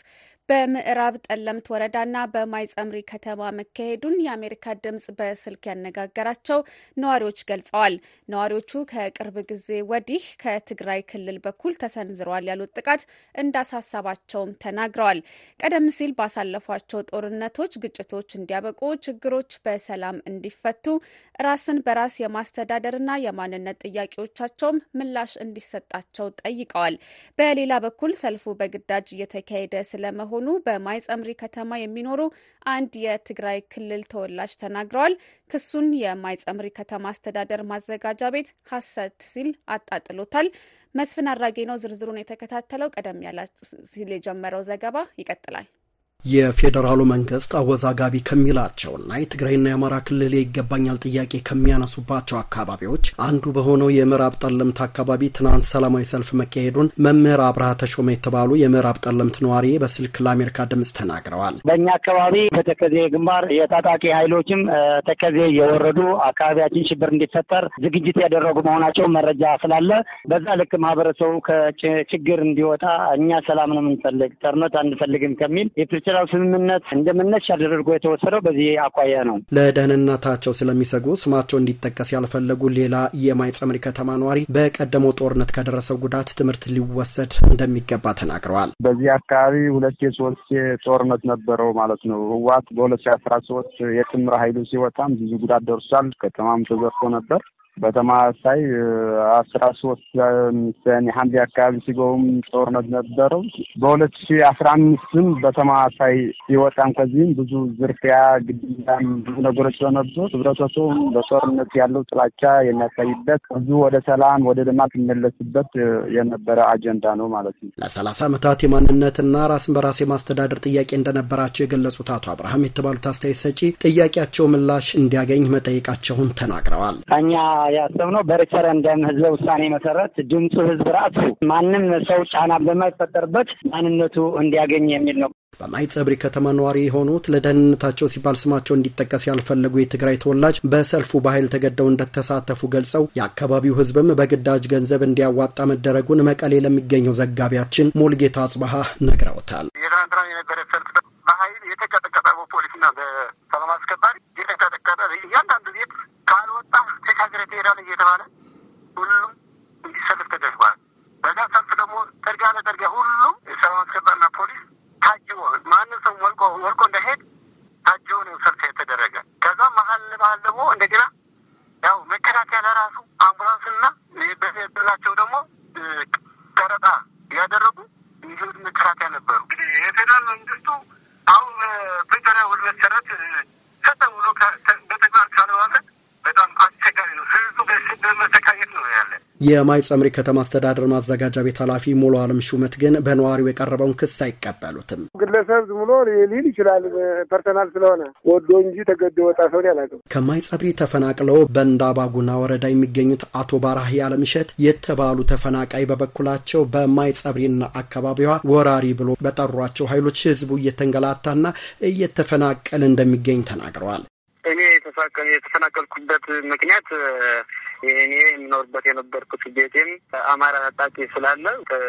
በምዕራብ ጠለምት ወረዳና በማይጸምሪ ከተማ መካሄዱን የአሜሪካ ድምጽ በስልክ ያነጋገራቸው ነዋሪዎች ገልጸዋል። ነዋሪዎቹ ከቅርብ ጊዜ ወዲህ ከትግራይ ክልል በኩል ተሰንዝረዋል ያሉት ጥቃት እንዳሳሰባቸውም ተናግረዋል። ቀደም ሲል ባሳለፏቸው ጦርነቶች ግጭቶች እንዲያበቁ፣ ችግሮች በሰላም እንዲፈቱ፣ ራስን በራስ የማስተዳደርና የማንነት ጥያቄዎቻቸውም ምላሽ እንዲሰጣቸው ጠይቀዋል። በሌላ በኩል ሰልፉ በግዳጅ እየተካሄደ ስለመሆኑ በማይጸምሪ ከተማ የሚኖሩ አንድ የትግራይ ክልል ተወላጅ ተናግረዋል። ክሱን የማይጸምሪ ከተማ አስተዳደር ማዘጋጃ ቤት ሐሰት ሲል አጣጥሎታል። መስፍን አራጌ ነው ዝርዝሩን የተከታተለው። ቀደም ያለ ሲል የጀመረው ዘገባ ይቀጥላል። የፌዴራሉ መንግስት አወዛጋቢ ከሚላቸውና የትግራይና የአማራ ክልል ይገባኛል ጥያቄ ከሚያነሱባቸው አካባቢዎች አንዱ በሆነው የምዕራብ ጠለምት አካባቢ ትናንት ሰላማዊ ሰልፍ መካሄዱን መምህር አብርሃ ተሾመ የተባሉ የምዕራብ ጠለምት ነዋሪ በስልክ ለአሜሪካ ድምጽ ተናግረዋል። በእኛ አካባቢ በተከዜ ግንባር የታጣቂ ኃይሎችም ተከዜ የወረዱ አካባቢያችን ሽብር እንዲፈጠር ዝግጅት ያደረጉ መሆናቸው መረጃ ስላለ በዛ ልክ ማህበረሰቡ ከችግር እንዲወጣ እኛ ሰላም ነው የምንፈልግ ጦርነት አንፈልግም ከሚል የፕሪቶሪያው ስምምነት እንደመነሻ አድርጎ የተወሰደው በዚህ አኳያ ነው። ለደህንነታቸው ስለሚሰጉ ስማቸው እንዲጠቀስ ያልፈለጉ ሌላ የማይጸምሪ ከተማ ነዋሪ በቀደመው ጦርነት ከደረሰው ጉዳት ትምህርት ሊወሰድ እንደሚገባ ተናግረዋል። በዚህ አካባቢ 2-3 ጦርነት ነበረው ማለት ነው። ህወሓት በ2013 የጥምር ኃይሉ ሲወጣም ብዙ ጉዳት ደርሷል። ከተማም ተዘርፎ ነበር። በተማሳይ 13 ሰኔ ሐምሌ አካባቢ ሲገቡም ጦርነት ነበረው። በ2015ም በተማሳይ ሲወጣም ከዚህም ብዙ ዝርፊያ፣ ግድያም ብዙ ነገሮች ነበሩ። ህብረተሰቡ በጦርነት ያለው ጥላቻ የሚያሳይበት ብዙ ወደ ሰላም ወደ ልማት የሚመለስበት የነበረ አጀንዳ ነው ማለት ነው። ለ30 ዓመታት የማንነትና ራስን በራስ የማስተዳደር ጥያቄ እንደነበራቸው የገለጹት አቶ አብርሃም የተባሉት አስተያየት ሰጪ ጥያቄያቸው ምላሽ እንዲያገኝ መጠየቃቸውን ተናግረዋል። እኛ ያሰብነው በሬፈረንደም ህዝበ ውሳኔ መሰረት ድምፁ ህዝብ ራሱ ማንም ሰው ጫና በማይፈጠርበት ማንነቱ እንዲያገኝ የሚል ነው። በማይጸብሪ ከተማ ነዋሪ የሆኑት ለደህንነታቸው ሲባል ስማቸው እንዲጠቀስ ያልፈለጉ የትግራይ ተወላጅ በሰልፉ በኃይል ተገደው እንደተሳተፉ ገልጸው የአካባቢው ህዝብም በግዳጅ ገንዘብ እንዲያዋጣ መደረጉን መቀሌ ለሚገኘው ዘጋቢያችን ሞልጌታ አጽባሃ ነግረውታል። የትናንትናው የነበረ ሰልፍ በኃይል የተቀጠቀጠ በፖሊስና በሰላም አስከባሪ የተቀጠቀጠ እያንዳንዱ ቤት ካልወጣ ተሻገረ ትሄዳለህ እየተባለ ሁሉም እንዲሰልፍ ተደርጓል። በዛ ሰልፍ ደግሞ ጠርጋ ለጠርጋ ሁሉም የሰላም አስከባሪና ፖሊስ ታጅቦ ማንም ሰው ወልቆ እንዳይሄድ ታጅቦ ነው ሰልፍ የተደረገ። ከዛ መሀል ደግሞ እንደገና ያው መከላከያ ለራሱ አምቡላንስና በላቸው ደግሞ ቀረጣ ያደረጉ እንዲሁም መከላከያ ነበሩ። የፌደራል መንግስቱ አሁን ፕሪቶሪያ ውል መሰረት ተጠውሎ በተግባር ካልዋለ በጣም አስቸጋሪ ነው። ህዝቡ በመሰቃየት ነው ያለ። የማይጸምሪ ከተማ አስተዳደር ማዘጋጃ ቤት ኃላፊ ሙሉ አለም ሹመት ግን በነዋሪው የቀረበውን ክስ አይቀበሉትም። ግለሰብ ዝም ብሎ ሊል ይችላል ፐርሰናል ስለሆነ ወዶ እንጂ ተገዶ ወጣ ሰው ያላቀው። ከማይጸብሪ ተፈናቅለው በእንዳባጉና ወረዳ የሚገኙት አቶ ባራህ ያለምሸት የተባሉ ተፈናቃይ በበኩላቸው በማይጸብሪና አካባቢዋ ወራሪ ብሎ በጠሯቸው ኃይሎች ህዝቡ እየተንገላታና እየተፈናቀለ እንደሚገኝ ተናግረዋል። እኔ የተፈናቀልኩበት ምክንያት እኔ የምኖርበት የነበርኩት ቤቴም አማራ ታጣቂ ስላለ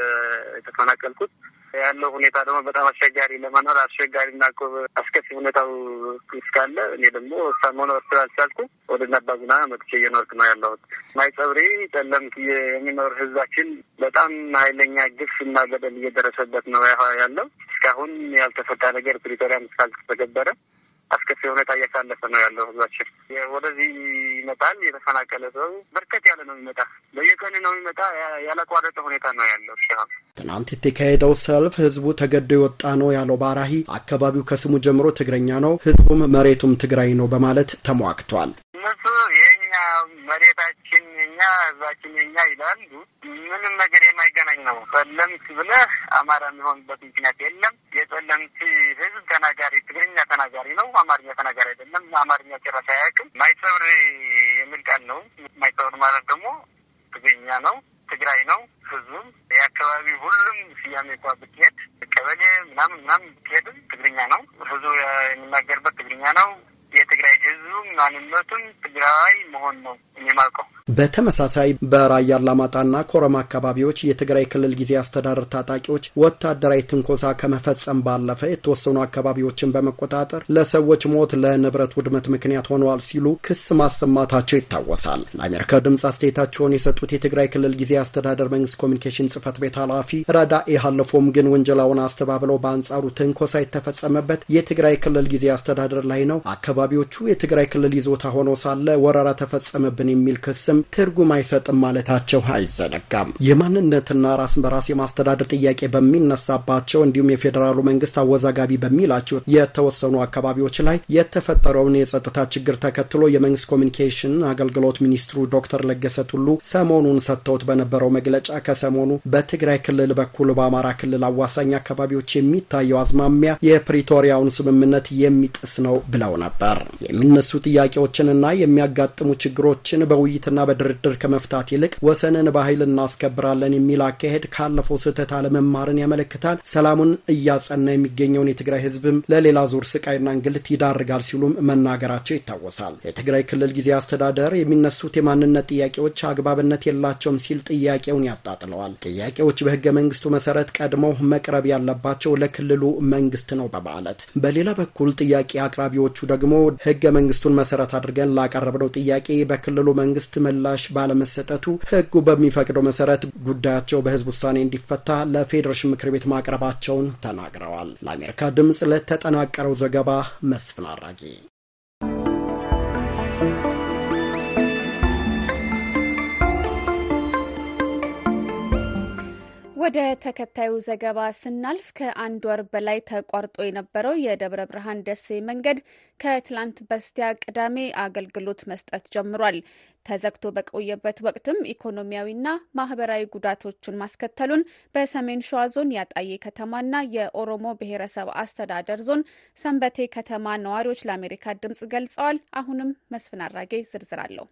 የተፈናቀልኩት ያለው ሁኔታ ደግሞ በጣም አስቸጋሪ ለመኖር አስቸጋሪና አስከፊ ሁኔታው እስካለ እኔ ደግሞ መኖር ስላልቻልኩ ወደ ናባጉና መጥቼ እየኖርኩ ነው ያለሁት። ማይጸብሪ ጠለምት የሚኖር ህዝባችን በጣም ኃይለኛ ግፍ እና በደል እየደረሰበት ነው ያለው። እስካሁን ያልተፈታ ነገር ፕሪቶሪያም እስካልተተገበረ አስከፊ ሁኔታ እያሳለፈ ነው ያለው ህዝባችን። ወደዚህ ይመጣል የተፈናቀለ ሰው በርከት ያለ ነው የሚመጣ፣ በየቀኑ ነው የሚመጣ። ያላቋረጠ ሁኔታ ነው ያለው። ትናንት የተካሄደው ሰልፍ ህዝቡ ተገዶ የወጣ ነው ያለው ባራሂ አካባቢው ከስሙ ጀምሮ ትግረኛ ነው፣ ህዝቡም መሬቱም ትግራይ ነው በማለት ተሟግቷል። እነሱ የኛ መሬታችን የኛ ህዝባችን የኛ ይላሉ። ምንም ነገር የማይገናኝ ነው። ጠለምት ብለህ አማራ የሚሆንበት ምክንያት የለም። የጠለምት ህዝብ ተናጋሪ ትግርኛ ተናጋሪ ነው፣ አማርኛ ተናጋሪ አይደለም። አማርኛ ጭራሽ አያውቅም። ማይጸብሪ የሚል ቃል ነው። ማይጸብሪ ማለት ደግሞ ትግርኛ ነው፣ ትግራይ ነው። ህዝቡም የአካባቢ ሁሉም ስያሜ እንኳ ብትሄድ ቀበሌ ምናምን ብትሄድም ትግርኛ ነው። ህዝቡ የሚናገርበት ትግርኛ ነው። የትግራይ ህዝቡ ማንነቱም ትግራይ መሆን ነው የሚማልቀው። በተመሳሳይ በራያ አላማጣና ኮረማ አካባቢዎች የትግራይ ክልል ጊዜያዊ አስተዳደር ታጣቂዎች ወታደራዊ ትንኮሳ ከመፈጸም ባለፈ የተወሰኑ አካባቢዎችን በመቆጣጠር ለሰዎች ሞት፣ ለንብረት ውድመት ምክንያት ሆነዋል ሲሉ ክስ ማሰማታቸው ይታወሳል። ለአሜሪካ ድምጽ አስተያየታቸውን የሰጡት የትግራይ ክልል ጊዜያዊ አስተዳደር መንግስት ኮሚኒኬሽን ጽህፈት ቤት ኃላፊ ረዳኢ ሀለፎም ግን ወንጀላውን አስተባብለው በአንጻሩ ትንኮሳ የተፈጸመበት የትግራይ ክልል ጊዜያዊ አስተዳደር ላይ ነው፣ አካባቢዎቹ የትግራይ ክልል ይዞታ ሆኖ ሳለ ወረራ ተፈጸመብን የሚል ክስም ትርጉም አይሰጥም ማለታቸው አይዘነጋም። የማንነትና ራስን በራስ የማስተዳደር ጥያቄ በሚነሳባቸው እንዲሁም የፌዴራሉ መንግስት አወዛጋቢ በሚላቸው የተወሰኑ አካባቢዎች ላይ የተፈጠረውን የጸጥታ ችግር ተከትሎ የመንግስት ኮሚኒኬሽን አገልግሎት ሚኒስትሩ ዶክተር ለገሰ ቱሉ ሰሞኑን ሰጥተውት በነበረው መግለጫ ከሰሞኑ በትግራይ ክልል በኩል በአማራ ክልል አዋሳኝ አካባቢዎች የሚታየው አዝማሚያ የፕሪቶሪያውን ስምምነት የሚጥስ ነው ብለው ነበር። የሚነሱ ጥያቄዎችንና የሚያጋጥሙ ችግሮችን በውይይትና በድርድር ከመፍታት ይልቅ ወሰንን በኃይል እናስከብራለን የሚል አካሄድ ካለፈው ስህተት አለመማርን ያመለክታል። ሰላሙን እያጸና የሚገኘውን የትግራይ ህዝብም ለሌላ ዙር ስቃይና እንግልት ይዳርጋል ሲሉም መናገራቸው ይታወሳል። የትግራይ ክልል ጊዜያዊ አስተዳደር የሚነሱት የማንነት ጥያቄዎች አግባብነት የላቸውም ሲል ጥያቄውን ያጣጥለዋል። ጥያቄዎች በህገ መንግስቱ መሰረት ቀድመው መቅረብ ያለባቸው ለክልሉ መንግስት ነው በማለት በሌላ በኩል ጥያቄ አቅራቢዎቹ ደግሞ ህገ መንግስቱን መሰረት አድርገን ላቀረብነው ጥያቄ በክልሉ መንግስት ምላሽ ባለመሰጠቱ ህጉ በሚፈቅደው መሰረት ጉዳያቸው በህዝብ ውሳኔ እንዲፈታ ለፌዴሬሽን ምክር ቤት ማቅረባቸውን ተናግረዋል። ለአሜሪካ ድምጽ ለተጠናቀረው ዘገባ መስፍን አራጌ። ወደ ተከታዩ ዘገባ ስናልፍ ከአንድ ወር በላይ ተቋርጦ የነበረው የደብረ ብርሃን ደሴ መንገድ ከትላንት በስቲያ ቅዳሜ አገልግሎት መስጠት ጀምሯል። ተዘግቶ በቆየበት ወቅትም ኢኮኖሚያዊና ማህበራዊ ጉዳቶችን ማስከተሉን በሰሜን ሸዋ ዞን ያጣዬ ከተማና የኦሮሞ ብሔረሰብ አስተዳደር ዞን ሰንበቴ ከተማ ነዋሪዎች ለአሜሪካ ድምጽ ገልጸዋል። አሁንም መስፍን አራጌ ዝርዝር አለው።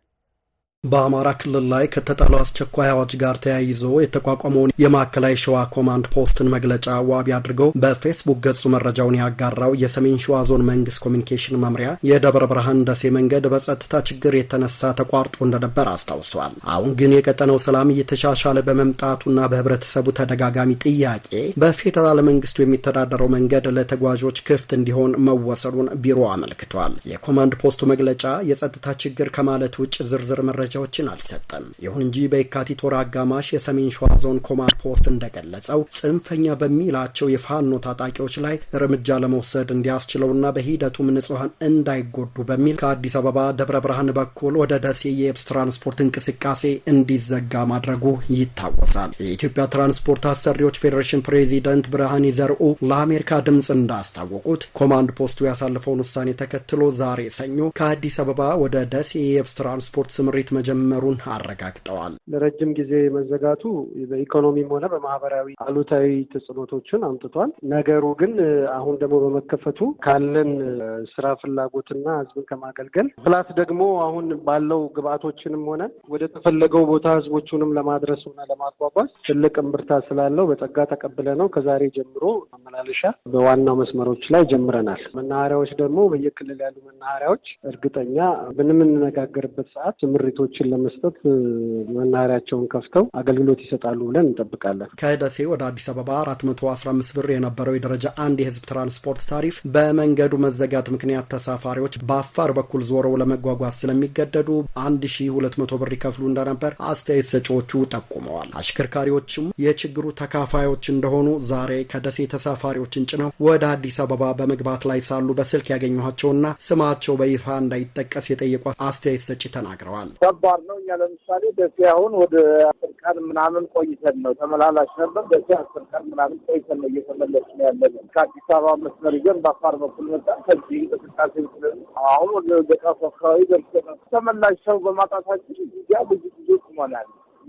በአማራ ክልል ላይ ከተጣለው አስቸኳይ አዋጅ ጋር ተያይዞ የተቋቋመውን የማዕከላዊ ሸዋ ኮማንድ ፖስትን መግለጫ ዋቢ አድርገው በፌስቡክ ገጹ መረጃውን ያጋራው የሰሜን ሸዋ ዞን መንግስት ኮሚኒኬሽን መምሪያ የደብረ ብርሃን ደሴ መንገድ በጸጥታ ችግር የተነሳ ተቋርጦ እንደነበር አስታውሷል። አሁን ግን የቀጠነው ሰላም እየተሻሻለ በመምጣቱና በህብረተሰቡ ተደጋጋሚ ጥያቄ በፌዴራል መንግስቱ የሚተዳደረው መንገድ ለተጓዦች ክፍት እንዲሆን መወሰኑን ቢሮ አመልክቷል። የኮማንድ ፖስቱ መግለጫ የጸጥታ ችግር ከማለት ውጭ ዝርዝር መረጃ ችን አልሰጠም። ይሁን እንጂ በየካቲት ወር አጋማሽ የሰሜን ሸዋ ዞን ኮማንድ ፖስት እንደገለጸው ጽንፈኛ በሚላቸው የፋኖ ታጣቂዎች ላይ እርምጃ ለመውሰድ እንዲያስችለውና በሂደቱም ንጹሐን እንዳይጎዱ በሚል ከአዲስ አበባ ደብረ ብርሃን በኩል ወደ ደሴ የየብስ ትራንስፖርት እንቅስቃሴ እንዲዘጋ ማድረጉ ይታወሳል። የኢትዮጵያ ትራንስፖርት አሰሪዎች ፌዴሬሽን ፕሬዚደንት ብርሃኔ ዘርኡ ለአሜሪካ ድምጽ እንዳስታወቁት ኮማንድ ፖስቱ ያሳለፈውን ውሳኔ ተከትሎ ዛሬ ሰኞ ከአዲስ አበባ ወደ ደሴ የየብስ ትራንስፖርት ስምሪት መጀመሩን አረጋግጠዋል። ለረጅም ጊዜ መዘጋቱ በኢኮኖሚም ሆነ በማህበራዊ አሉታዊ ተጽዕኖቶችን አምጥቷል። ነገሩ ግን አሁን ደግሞ በመከፈቱ ካለን ስራ ፍላጎትና ህዝብን ከማገልገል ፕላስ ደግሞ አሁን ባለው ግብአቶችንም ሆነ ወደ ተፈለገው ቦታ ህዝቦቹንም ለማድረስ ሆነ ለማጓጓዝ ትልቅ እምብርታ ስላለው በጸጋ ተቀብለ ነው ከዛሬ ጀምሮ ማመላለሻ በዋናው መስመሮች ላይ ጀምረናል። መናኸሪያዎች ደግሞ በየክልል ያሉ መናኸሪያዎች እርግጠኛ በምንነጋገርበት ሰዓት ምሪቶችን ለመስጠት መናኸሪያቸውን ከፍተው አገልግሎት ይሰጣሉ ብለን እንጠብቃለን። ከደሴ ወደ አዲስ አበባ 415 ብር የነበረው የደረጃ 1 የህዝብ ትራንስፖርት ታሪፍ በመንገዱ መዘጋት ምክንያት ተሳፋሪዎች በአፋር በኩል ዞረው ለመጓጓዝ ስለሚገደዱ 1200 ብር ይከፍሉ እንደነበር አስተያየት ሰጪዎቹ ጠቁመዋል። አሽከርካሪዎችም የችግሩ ተካፋዮች እንደሆኑ ዛሬ ከደሴ ተሳፋሪዎችን ጭነው ወደ አዲስ አበባ በመግባት ላይ ሳሉ በስልክ ያገኘኋቸውና ስማቸው በይፋ እንዳይጠቀስ የጠየቁ አስተያየት ሰጪ ተናግረዋል። ከባድ ነው። እኛ ለምሳሌ ደሴ አሁን ወደ 10 ቀን ምናምን ቆይተን ነው ተመላላሽ ነበር። ደሴ 10 ቀን ምናምን ቆይተን ነው እየተመለስን ያለን። ከአዲስ አበባ መስመር ይዘን በአፋር በኩል መጣ። ከዚህ እንቅስቃሴ አሁን ወደ ገጣፎ አካባቢ ደርሰናል። ተመላሽ ሰው በማጣታችን እዚያ ብዙ ጊዜ ቆመናል።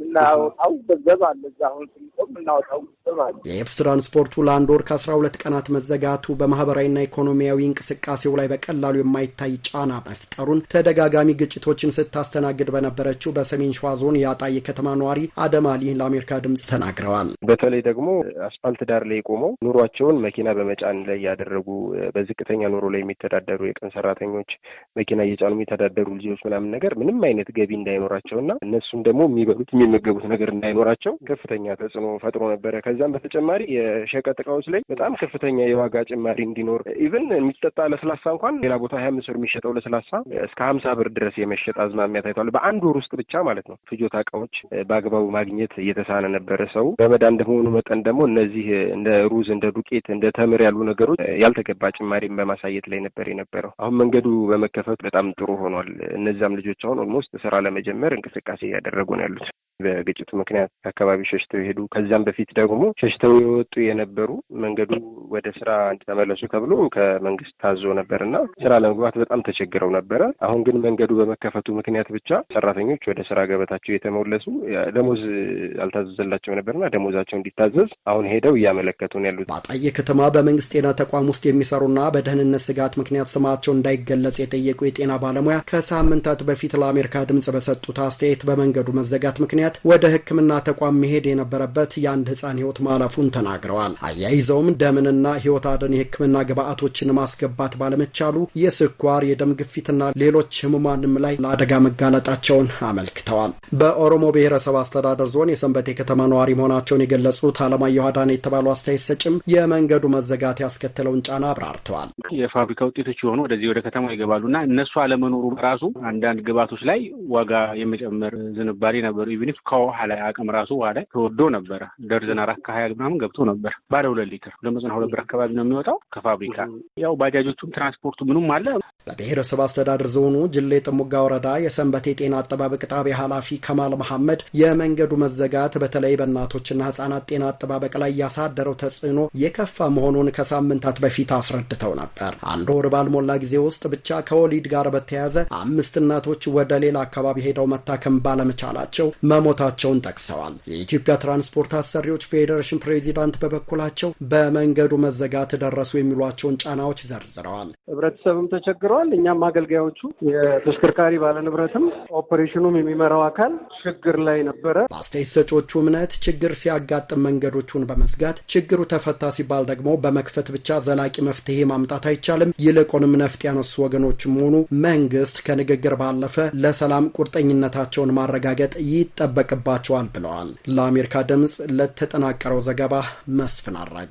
የምናወጣው ገንዘብ አለ። እዛ አሁን ስንቆም የምናወጣው ገንዘብ አለ። የየብስ ትራንስፖርቱ ለአንድ ወር ከ12 ቀናት መዘጋቱ በማህበራዊና ኢኮኖሚያዊ እንቅስቃሴው ላይ በቀላሉ የማይታይ ጫና መፍጠሩን ተደጋጋሚ ግጭቶችን ስታስተናግድ በነበረችው በሰሜን ሸዋ ዞን የአጣዬ ከተማ ነዋሪ አደማሊ ለአሜሪካ ድምጽ ተናግረዋል። በተለይ ደግሞ አስፋልት ዳር ላይ ቆመው ኑሯቸውን መኪና በመጫን ላይ ያደረጉ በዝቅተኛ ኑሮ ላይ የሚተዳደሩ የቀን ሰራተኞች መኪና እየጫኑ የሚተዳደሩ ልጆች ምናምን ነገር ምንም አይነት ገቢ እንዳይኖራቸውና እነሱም ደግሞ የሚበሉት የሚመገቡት ነገር እንዳይኖራቸው ከፍተኛ ተጽዕኖ ፈጥሮ ነበረ። ከዛም በተጨማሪ የሸቀጥ እቃዎች ላይ በጣም ከፍተኛ የዋጋ ጭማሪ እንዲኖር ኢቭን የሚጠጣ ለስላሳ እንኳን ሌላ ቦታ 25 ብር የሚሸጠው ለስላሳ እስከ 50 ብር ድረስ የመሸጥ አዝማሚያ ታይቷል። በአንድ ወር ውስጥ ብቻ ማለት ነው። ፍጆታ እቃዎች በአግባቡ ማግኘት እየተሳነ ነበረ። ሰው በመዳን እንደመሆኑ መጠን ደግሞ እነዚህ እንደ ሩዝ፣ እንደ ዱቄት፣ እንደ ተምር ያሉ ነገሮች ያልተገባ ጭማሪን በማሳየት ላይ ነበር የነበረው። አሁን መንገዱ በመከፈቱ በጣም ጥሩ ሆኗል። እነዚያም ልጆች አሁን ኦልሞስት ስራ ለመጀመር እንቅስቃሴ እያደረጉ ነው ያሉት። በግጭቱ ምክንያት አካባቢ ሸሽተው የሄዱ ከዚያም በፊት ደግሞ ሸሽተው የወጡ የነበሩ መንገዱ ወደ ስራ እንዲተመለሱ ተብሎ ከመንግስት ታዞ ነበርና ስራ ለመግባት በጣም ተቸግረው ነበረ። አሁን ግን መንገዱ በመከፈቱ ምክንያት ብቻ ሰራተኞች ወደ ስራ ገበታቸው የተመለሱ ደሞዝ አልታዘዘላቸው ነበርና ደሞዛቸው እንዲታዘዝ አሁን ሄደው እያመለከቱ ነው ያሉት። በአጣዬ ከተማ በመንግስት ጤና ተቋም ውስጥ የሚሰሩና በደህንነት ስጋት ምክንያት ስማቸው እንዳይገለጽ የጠየቁ የጤና ባለሙያ ከሳምንታት በፊት ለአሜሪካ ድምጽ በሰጡት አስተያየት በመንገዱ መዘጋት ምክንያት ወደ ሕክምና ተቋም መሄድ የነበረበት የአንድ ህፃን ህይወት ማለፉን ተናግረዋል። አያይዘውም ደምንና ህይወት አድን የሕክምና ግብዓቶችን ማስገባት ባለመቻሉ የስኳር፣ የደም ግፊትና ሌሎች ህሙማንም ላይ ለአደጋ መጋለጣቸውን አመልክተዋል። በኦሮሞ ብሔረሰብ አስተዳደር ዞን የሰንበቴ ከተማ ነዋሪ መሆናቸውን የገለጹት አለማየሁ አዳነ የተባሉ አስተያየት ሰጭም የመንገዱ መዘጋት ያስከተለውን ጫና አብራርተዋል። የፋብሪካ ውጤቶች የሆኑ ወደዚህ ወደ ከተማ ይገባሉና እነሱ አለመኖሩ በራሱ አንዳንድ ግብዓቶች ላይ ዋጋ የመጨመር ዝንባሌ ነበሩ። ኢቭን ከውሃ ላይ አቅም ራሱ ውሃ ላይ ተወዶ ነበረ። ደርዘን 4 ከ20 ምናምን ገብቶ ነበር። ባለ 2 ሊትር 202 ብር አካባቢ ነው የሚወጣው ከፋብሪካ። ያው ባጃጆቹም ትራንስፖርቱ ምኑም አለ። በብሔረሰብ አስተዳደር ዞኑ ጅሌ ጥሙጋ ወረዳ የሰንበቴ ጤና አጠባበቅ ጣቢያ ኃላፊ ከማል መሐመድ የመንገዱ መዘጋት በተለይ በእናቶችና ህጻናት ጤና አጠባበቅ ላይ ያሳደረው ተጽዕኖ የከፋ መሆኑን ከሳምንታት በፊት አስረድተው ነበር። አንድ ወር ባልሞላ ጊዜ ውስጥ ብቻ ከወሊድ ጋር በተያያዘ 5 እናቶች ወደ ሌላ አካባቢ ሄደው መታከም ባለመቻላቸው መሞታቸውን ጠቅሰዋል። የኢትዮጵያ ትራንስፖርት አሰሪዎች ፌዴሬሽን ፕሬዚዳንት በበኩላቸው በመንገዱ መዘጋት ደረሱ የሚሏቸውን ጫናዎች ዘርዝረዋል። ህብረተሰብም ተቸግረዋል። እኛም አገልጋዮቹ የተሽከርካሪ ባለንብረትም ኦፐሬሽኑም የሚመራው አካል ችግር ላይ ነበረ። በአስተያየት ሰጪዎቹ እምነት ችግር ሲያጋጥም መንገዶቹን በመዝጋት ችግሩ ተፈታ ሲባል ደግሞ በመክፈት ብቻ ዘላቂ መፍትሄ ማምጣት አይቻልም። ይልቁንም ነፍጥ ያነሱ ወገኖችም ሆኑ መንግስት ከንግግር ባለፈ ለሰላም ቁርጠኝነታቸውን ማረጋገጥ ይጠበቅባቸዋል ብለዋል። ለአሜሪካ ድምጽ ለተጠናቀረው ዘገባ መስፍን አራጌ።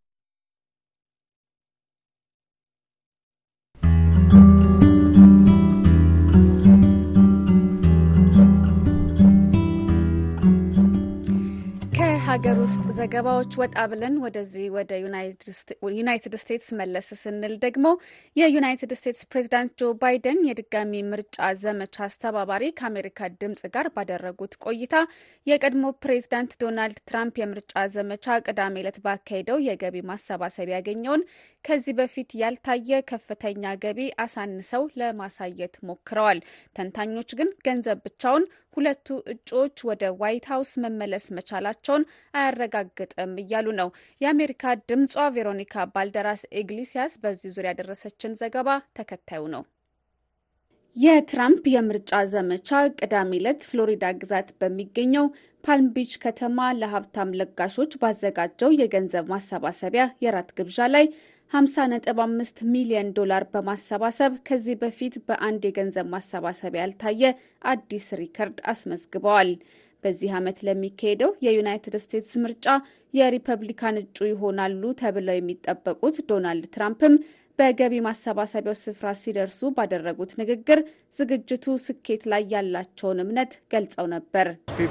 ሀገር ውስጥ ዘገባዎች ወጣ ብለን ወደዚህ ወደ ዩናይትድ ስቴትስ መለስ ስንል ደግሞ የዩናይትድ ስቴትስ ፕሬዚዳንት ጆ ባይደን የድጋሚ ምርጫ ዘመቻ አስተባባሪ ከአሜሪካ ድምጽ ጋር ባደረጉት ቆይታ የቀድሞ ፕሬዚዳንት ዶናልድ ትራምፕ የምርጫ ዘመቻ ቅዳሜ ዕለት ባካሄደው የገቢ ማሰባሰቢያ ያገኘውን ከዚህ በፊት ያልታየ ከፍተኛ ገቢ አሳንሰው ለማሳየት ሞክረዋል። ተንታኞች ግን ገንዘብ ብቻውን ሁለቱ እጩዎች ወደ ዋይት ሀውስ መመለስ መቻላቸውን አያረጋግጥም እያሉ ነው። የአሜሪካ ድምጿ ቬሮኒካ ባልደራስ ኢግሊሲያስ በዚህ ዙሪያ ያደረሰችን ዘገባ ተከታዩ ነው። የትራምፕ የምርጫ ዘመቻ ቅዳሜ ዕለት ፍሎሪዳ ግዛት በሚገኘው ፓልም ቢች ከተማ ለሀብታም ለጋሾች ባዘጋጀው የገንዘብ ማሰባሰቢያ የራት ግብዣ ላይ $50.5 ሚሊዮን በማሰባሰብ ከዚህ በፊት በአንድ የገንዘብ ማሰባሰቢያ ያልታየ አዲስ ሪከርድ አስመዝግበዋል። በዚህ ዓመት ለሚካሄደው የዩናይትድ ስቴትስ ምርጫ የሪፐብሊካን እጩ ይሆናሉ ተብለው የሚጠበቁት ዶናልድ ትራምፕም በገቢ ማሰባሰቢያው ስፍራ ሲደርሱ ባደረጉት ንግግር ዝግጅቱ ስኬት ላይ ያላቸውን እምነት ገልጸው ነበር።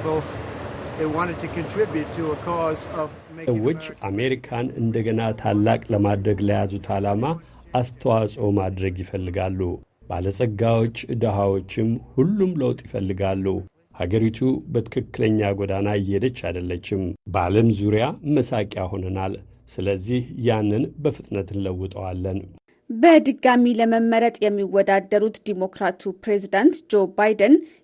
ሰዎች አሜሪካን እንደገና ታላቅ ለማድረግ ለያዙት ዓላማ አስተዋጽኦ ማድረግ ይፈልጋሉ። ባለጸጋዎች፣ ድሃዎችም ሁሉም ለውጥ ይፈልጋሉ። ሀገሪቱ በትክክለኛ ጎዳና እየሄደች አይደለችም። በዓለም ዙሪያ መሳቂያ ሆነናል። ስለዚህ ያንን በፍጥነት እንለውጠዋለን። በድጋሚ ለመመረጥ የሚወዳደሩት ዲሞክራቱ ፕሬዝዳንት ጆ ባይደን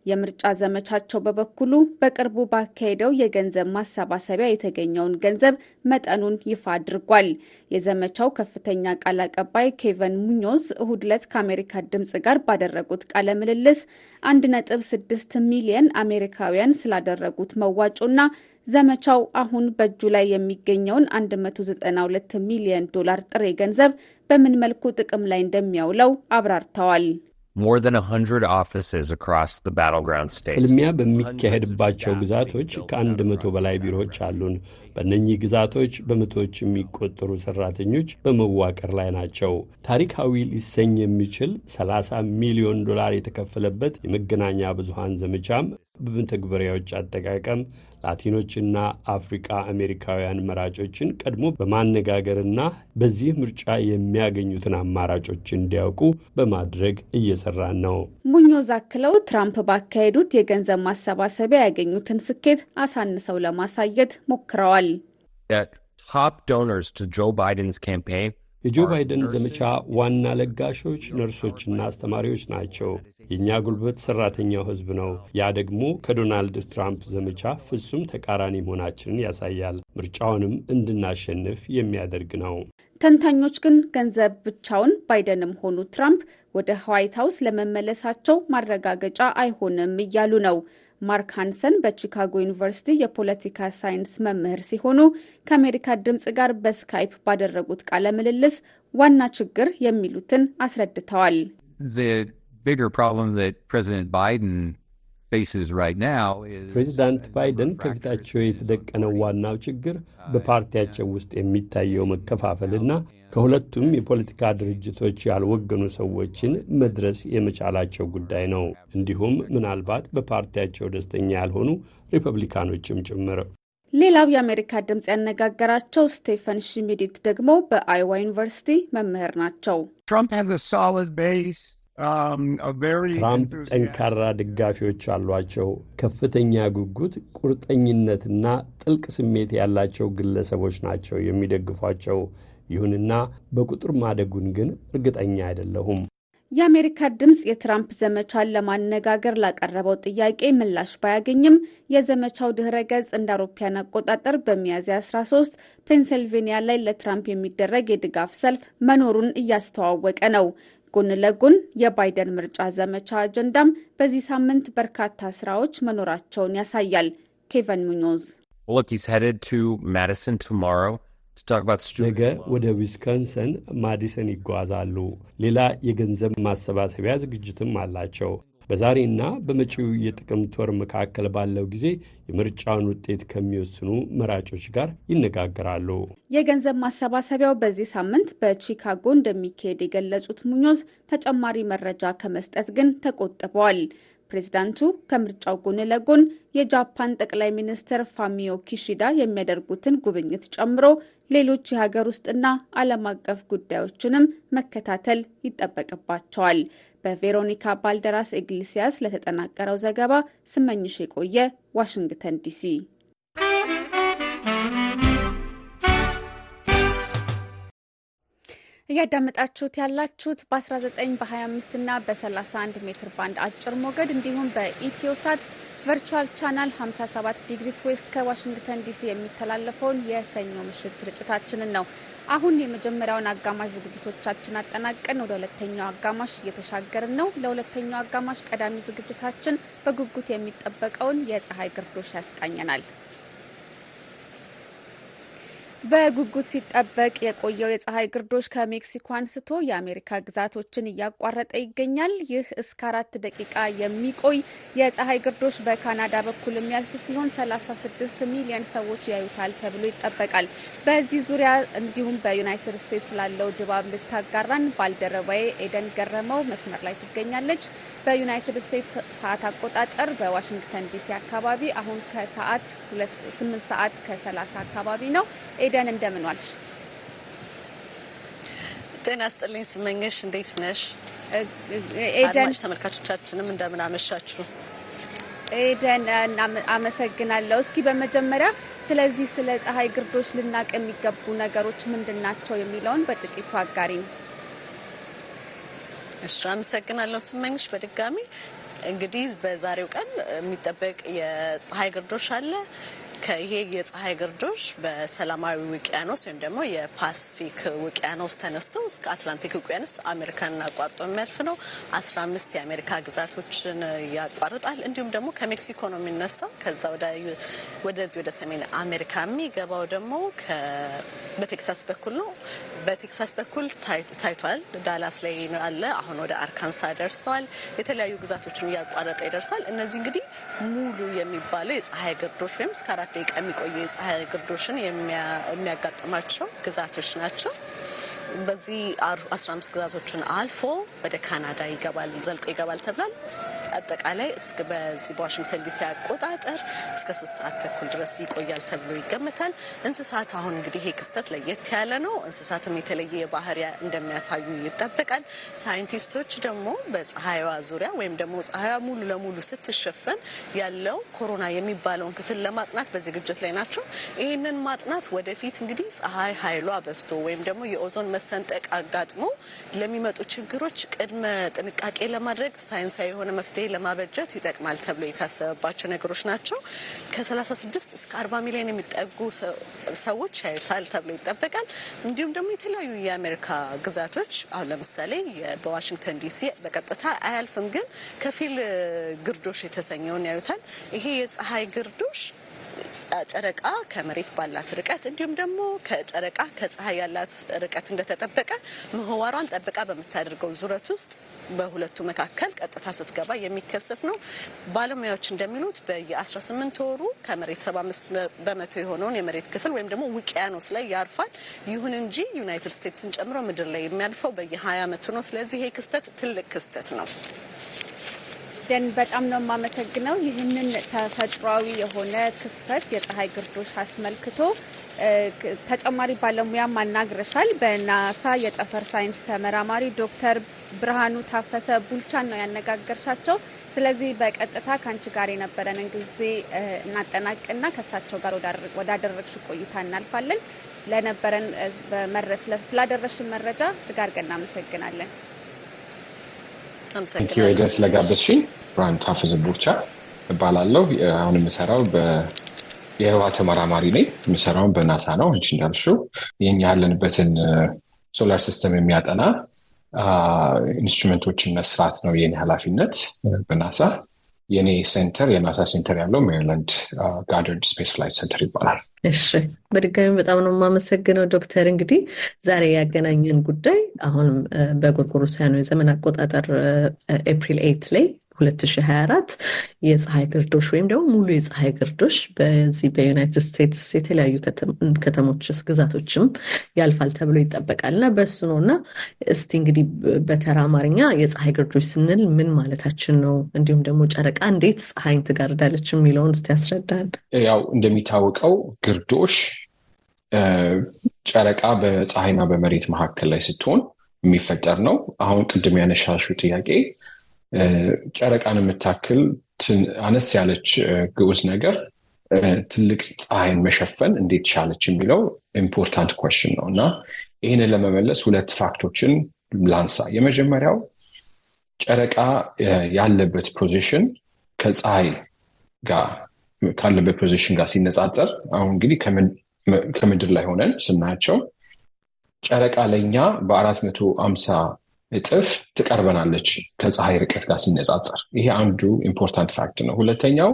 የምርጫ ዘመቻቸው በበኩሉ በቅርቡ ባካሄደው የገንዘብ ማሰባሰቢያ የተገኘውን ገንዘብ መጠኑን ይፋ አድርጓል። የዘመቻው ከፍተኛ ቃል አቀባይ ኬቨን ሙኞዝ እሁድ ዕለት ከአሜሪካ ድምጽ ጋር ባደረጉት ቃለ ምልልስ 1.6 ሚሊዮን አሜሪካውያን ስላደረጉት መዋጮና ዘመቻው አሁን በእጁ ላይ የሚገኘውን $192 ሚሊዮን ጥሬ ገንዘብ በምን መልኩ ጥቅም ላይ እንደሚያውለው አብራርተዋል። More than 100 offices across the battleground states. ፍልሚያ በሚካሄድባቸው ግዛቶች ከ100 በላይ ቢሮዎች አሉን። በእነኚህ ግዛቶች በመቶዎች የሚቆጠሩ ሰራተኞች በመዋቀር ላይ ናቸው። ታሪካዊ ሊሰኝ የሚችል $30 ሚሊዮን የተከፈለበት የመገናኛ ብዙሃን ዘመቻም በመተግበሪያዎች አጠቃቀም ላቲኖችና አፍሪካ አሜሪካውያን መራጮችን ቀድሞ በማነጋገርና በዚህ ምርጫ የሚያገኙትን አማራጮች እንዲያውቁ በማድረግ እየሰራን ነው። ሙኞዝ አክለው ትራምፕ ባካሄዱት የገንዘብ ማሰባሰቢያ ያገኙትን ስኬት አሳንሰው ለማሳየት ሞክረዋል። Top donors to Joe Biden's campaign የጆ ባይደን ዘመቻ ዋና ለጋሾች ነርሶችና አስተማሪዎች ናቸው። የእኛ ጉልበት ሰራተኛው ሕዝብ ነው። ያ ደግሞ ከዶናልድ ትራምፕ ዘመቻ ፍጹም ተቃራኒ መሆናችንን ያሳያል። ምርጫውንም እንድናሸንፍ የሚያደርግ ነው። ተንታኞች ግን ገንዘብ ብቻውን ባይደንም ሆኑ ትራምፕ ወደ ዋይት ሀውስ ለመመለሳቸው ማረጋገጫ አይሆንም እያሉ ነው። ማርክ ሃንሰን በቺካጎ ዩኒቨርሲቲ የፖለቲካ ሳይንስ መምህር ሲሆኑ ከአሜሪካ ድምጽ ጋር በስካይፕ ባደረጉት ቃለ ምልልስ ዋና ችግር የሚሉትን አስረድተዋል። ፕሬዚዳንት ባይደን ከፊታቸው የተደቀነው ዋናው ችግር በፓርቲያቸው ውስጥ የሚታየው መከፋፈልና ከሁለቱም የፖለቲካ ድርጅቶች ያልወገኑ ሰዎችን መድረስ የመቻላቸው ጉዳይ ነው። እንዲሁም ምናልባት በፓርቲያቸው ደስተኛ ያልሆኑ ሪፐብሊካኖችም ጭምር። ሌላው የአሜሪካ ድምጽ ያነጋገራቸው ስቴፈን ሽሚዲት ደግሞ በአይዋ ዩኒቨርሲቲ መምህር ናቸው። ትራምፕ ጠንካራ ደጋፊዎች አሏቸው። ከፍተኛ ጉጉት፣ ቁርጠኝነትና ጥልቅ ስሜት ያላቸው ግለሰቦች ናቸው የሚደግፏቸው። ይሁንና በቁጥር ማደጉን ግን እርግጠኛ አይደለሁም። የአሜሪካ ድምጽ የትራምፕ ዘመቻን ለማነጋገር ላቀረበው ጥያቄ ምላሽ ባያገኝም የዘመቻው ድህረ ገጽ እንደ አውሮፓውያን አቆጣጠር በሚያዝያ 13 ፔንሲልቬኒያ ላይ ለትራምፕ የሚደረግ የድጋፍ ሰልፍ መኖሩን እያስተዋወቀ ነው። ጎን ለጎን የባይደን ምርጫ ዘመቻ አጀንዳም በዚህ ሳምንት በርካታ ስራዎች መኖራቸውን ያሳያል። ኬቨን ሙኞዝ ነገ ወደ ዊስኮንሰን ማዲሰን ይጓዛሉ። ሌላ የገንዘብ ማሰባሰቢያ ዝግጅትም አላቸው። በዛሬና በመጪው የጥቅምት ወር መካከል ባለው ጊዜ የምርጫውን ውጤት ከሚወስኑ መራጮች ጋር ይነጋገራሉ። የገንዘብ ማሰባሰቢያው በዚህ ሳምንት በቺካጎ እንደሚካሄድ የገለጹት ሙኞዝ ተጨማሪ መረጃ ከመስጠት ግን ተቆጥበዋል። ፕሬዚዳንቱ ከምርጫው ጎን ለጎን የጃፓን ጠቅላይ ሚኒስትር ፋሚዮ ኪሺዳ የሚያደርጉትን ጉብኝት ጨምሮ ሌሎች የሀገር ውስጥና ዓለም አቀፍ ጉዳዮችንም መከታተል ይጠበቅባቸዋል። በቬሮኒካ ባልደራስ ኢግሊሲያስ ለተጠናቀረው ዘገባ ስመኝሽ የቆየ ዋሽንግተን ዲሲ። እያዳመጣችሁት ያላችሁት በ19 በ25 እና በ31 ሜትር ባንድ አጭር ሞገድ እንዲሁም በኢትዮሳት ቨርቹዋል ቻናል 57 ዲግሪስ ዌስት ከዋሽንግተን ዲሲ የሚተላለፈውን የሰኞ ምሽት ስርጭታችንን ነው። አሁን የመጀመሪያውን አጋማሽ ዝግጅቶቻችን አጠናቀን ወደ ሁለተኛው አጋማሽ እየተሻገርን ነው። ለሁለተኛው አጋማሽ ቀዳሚ ዝግጅታችን በጉጉት የሚጠበቀውን የፀሐይ ግርዶሽ ያስቃኘናል። በጉጉት ሲጠበቅ የቆየው የፀሐይ ግርዶሽ ከሜክሲኮ አንስቶ የአሜሪካ ግዛቶችን እያቋረጠ ይገኛል። ይህ እስከ 4 ደቂቃ የሚቆይ የፀሐይ ግርዶሽ በካናዳ በኩል የሚያልፍ ሲሆን 36 ሚሊዮን ሰዎች ያዩታል ተብሎ ይጠበቃል። በዚህ ዙሪያ እንዲሁም በዩናይትድ ስቴትስ ላለው ድባብ ልታጋራን ባልደረባዬ ኤደን ገረመው መስመር ላይ ትገኛለች። በዩናይትድ ስቴትስ ሰዓት አቆጣጠር በዋሽንግተን ዲሲ አካባቢ አሁን ከሰዓት 8 ሰዓት ከ30 አካባቢ ነው። ኤደን እንደምን ዋልሽ? ጤና ይስጥልኝ ስመኝሽ፣ እንዴት ነሽ? ኤደን ተመልካቾቻችንም እንደምን አመሻችሁ? ኤደን አመሰግናለሁ። እስኪ በመጀመሪያ ስለዚህ ስለ ፀሐይ ግርዶሽ ልናቅ የሚገቡ ነገሮች ምንድናቸው የሚለውን በጥቂቱ አጋሪኝ። እሺ፣ አመሰግናለሁ ስመኝሽ። በድጋሚ እንግዲህ በዛሬው ቀን የሚጠበቅ የፀሐይ ግርዶሽ አለ። ይሄ የፀሐይ ግርዶሽ በሰላማዊ ውቅያኖስ ወይም ደግሞ የፓሲፊክ ውቅያኖስ ተነስቶ እስከ አትላንቲክ ውቅያኖስ አሜሪካንን አቋርጦ የሚያልፍ ነው። 15 የአሜሪካ ግዛቶችን ያቋርጣል። እንዲሁም ደግሞ ከሜክሲኮ ነው የሚነሳው። ከዛ ወደዚህ ወደ ሰሜን አሜሪካ የሚገባው ደግሞ በቴክሳስ በኩል ነው። በቴክሳስ በኩል ታይቷል። ዳላስ ላይ አለ። አሁን ወደ አርካንሳ ደርሰዋል። የተለያዩ ግዛቶችን እያቋረጠ ይደርሳል። እነዚህ እንግዲህ ሙሉ የሚባለው የፀሐይ ግርዶሽ ወይም እስከ 4 ደቂቃ የሚቆየ የፀሐይ ግርዶሽን የሚያጋጥማቸው ግዛቶች ናቸው። በዚህ 15 ግዛቶችን አልፎ ወደ ካናዳ ዘልቆ ይገባል ተብሏል። አጠቃላይ በዚህ በዋሽንግተን ዲሲ አቆጣጠር እስከ 3 ሰዓት ተኩል ድረስ ይቆያል ተብሎ ይገመታል። እንስሳት አሁን እንግዲህ ይሄ ክስተት ለየት ያለ ነው። እንስሳትም የተለየ ባህሪ እንደሚያሳዩ ይጠበቃል። ሳይንቲስቶች ደግሞ በፀሐይዋ ዙሪያ ወይም ደግሞ ፀሐይዋ ሙሉ ለሙሉ ስትሸፈን ያለው ኮሮና የሚባለውን ክፍል ለማጥናት በዝግጅት ላይ ናቸው። ይህንን ማጥናት ወደፊት እንግዲህ ፀሐይ ኃይሏ በዝቶ ወይም ደግሞ የኦዞን መሰንጠቅ አጋጥሞ ለሚመጡ ችግሮች ቅድመ ጥንቃቄ ለማድረግ ሳይንሳዊ የሆነ መፍትሄ ለማበጀት ይጠቅማል ተብሎ የታሰበባቸው ነገሮች ናቸው። ከ36 እስከ 40 ሚሊዮን የሚጠጉ ሰዎች ያዩታል ተብሎ ይጠበቃል። እንዲሁም ደግሞ የተለያዩ የአሜሪካ ግዛቶች አሁን ለምሳሌ በዋሽንግተን ዲሲ በቀጥታ አያልፍም፣ ግን ከፊል ግርዶሽ የተሰኘውን ያዩታል። ይሄ የፀሐይ ግርዶሽ ጨረቃ ከመሬት ባላት ርቀት እንዲሁም ደግሞ ከጨረቃ ከፀሐይ ያላት ርቀት እንደተጠበቀ ምህዋሯን ጠብቃ በምታደርገው ዙረት ውስጥ በሁለቱ መካከል ቀጥታ ስትገባ የሚከሰት ነው። ባለሙያዎች እንደሚሉት በየ18 ወሩ ከመሬት 75% የሆነውን የመሬት ክፍል ወይም ደግሞ ውቅያኖስ ላይ ያርፋል። ይሁን እንጂ ዩናይትድ ስቴትስን ጨምሮ ምድር ላይ የሚያልፈው በየ20 ዓመቱ ነው። ስለዚህ ይሄ ክስተት ትልቅ ክስተት ነው። በጣም ነው የማመሰግነው። ይህንን ተፈጥሯዊ የሆነ ክስተት የፀሐይ ግርዶሽ አስመልክቶ ተጨማሪ ባለሙያ ማናግረሻል። በናሳ የጠፈር ሳይንስ ተመራማሪ ዶክተር ብርሃኑ ታፈሰ ቡልቻን ነው ያነጋገርሻቸው። ስለዚህ በቀጥታ ከአንቺ ጋር የነበረንን ጊዜ እናጠናቅና ከእሳቸው ጋር ወዳደረግሽ ቆይታ እናልፋለን። ስለነበረን ስላደረሽን መረጃ እጅግ አድርገን እናመሰግናለን። አመሰግናለሁ ስለጋበዝሽኝ። ብርሃኑ ታፈሰ ቡልቻ እባላለሁ። አሁን የምሰራው የህዋ ተመራማሪ ነኝ። የምሰራውን በናሳ ነው። አንቺ እንዳልሽው የኛ ያለንበትን ሶላር ሲስተም የሚያጠና ኢንስትሩመንቶችን መስራት ነው የኔ ኃላፊነት በናሳ። የኔ ሴንተር የናሳ ሴንተር ያለው ሜሪላንድ ጋደርድ ስፔስ ፍላይት ሴንተር ይባላል። እሺ፣ በድጋሚ በጣም ነው የማመሰግነው ዶክተር። እንግዲህ ዛሬ ያገናኘን ጉዳይ አሁንም በጎርጎሮሳውያኑ የዘመን አቆጣጠር ኤፕሪል 8 ላይ 2024 የፀሐይ ግርዶሽ ወይም ደግሞ ሙሉ የፀሐይ ግርዶሽ በዚህ በዩናይትድ ስቴትስ የተለያዩ ከተሞች ግዛቶችም ያልፋል ተብሎ ይጠበቃል እና በሱ ነው እና እስቲ እንግዲህ በተራ አማርኛ የፀሐይ ግርዶሽ ስንል ምን ማለታችን ነው፣ እንዲሁም ደግሞ ጨረቃ እንዴት ፀሐይን ትጋርዳለች የሚለውን እስቲ ያስረዳን። ያው እንደሚታወቀው ግርዶሽ ጨረቃ በፀሐይና በመሬት መካከል ላይ ስትሆን የሚፈጠር ነው። አሁን ቅድም ያነሳሽው ጥያቄ ጨረቃን የምታክል አነስ ያለች ግዑዝ ነገር ትልቅ ፀሐይን መሸፈን እንዴት ቻለች የሚለው ኢምፖርታንት ኩዌስችን ነው እና ይህንን ለመመለስ 2 ፋክቶችን ላንሳ። የመጀመሪያው ጨረቃ ያለበት ፖዚሽን ከፀሐይ ጋር ካለበት ፖዚሽን ጋር ሲነጻጸር አሁን እንግዲህ ከምድር ላይ ሆነን ስናያቸው ጨረቃ ለኛ በ450 እጥፍ ትቀርበናለች ከፀሐይ ርቀት ጋር ሲነጻጸር። ይሄ አንዱ ኢምፖርታንት ፋክት ነው። ሁለተኛው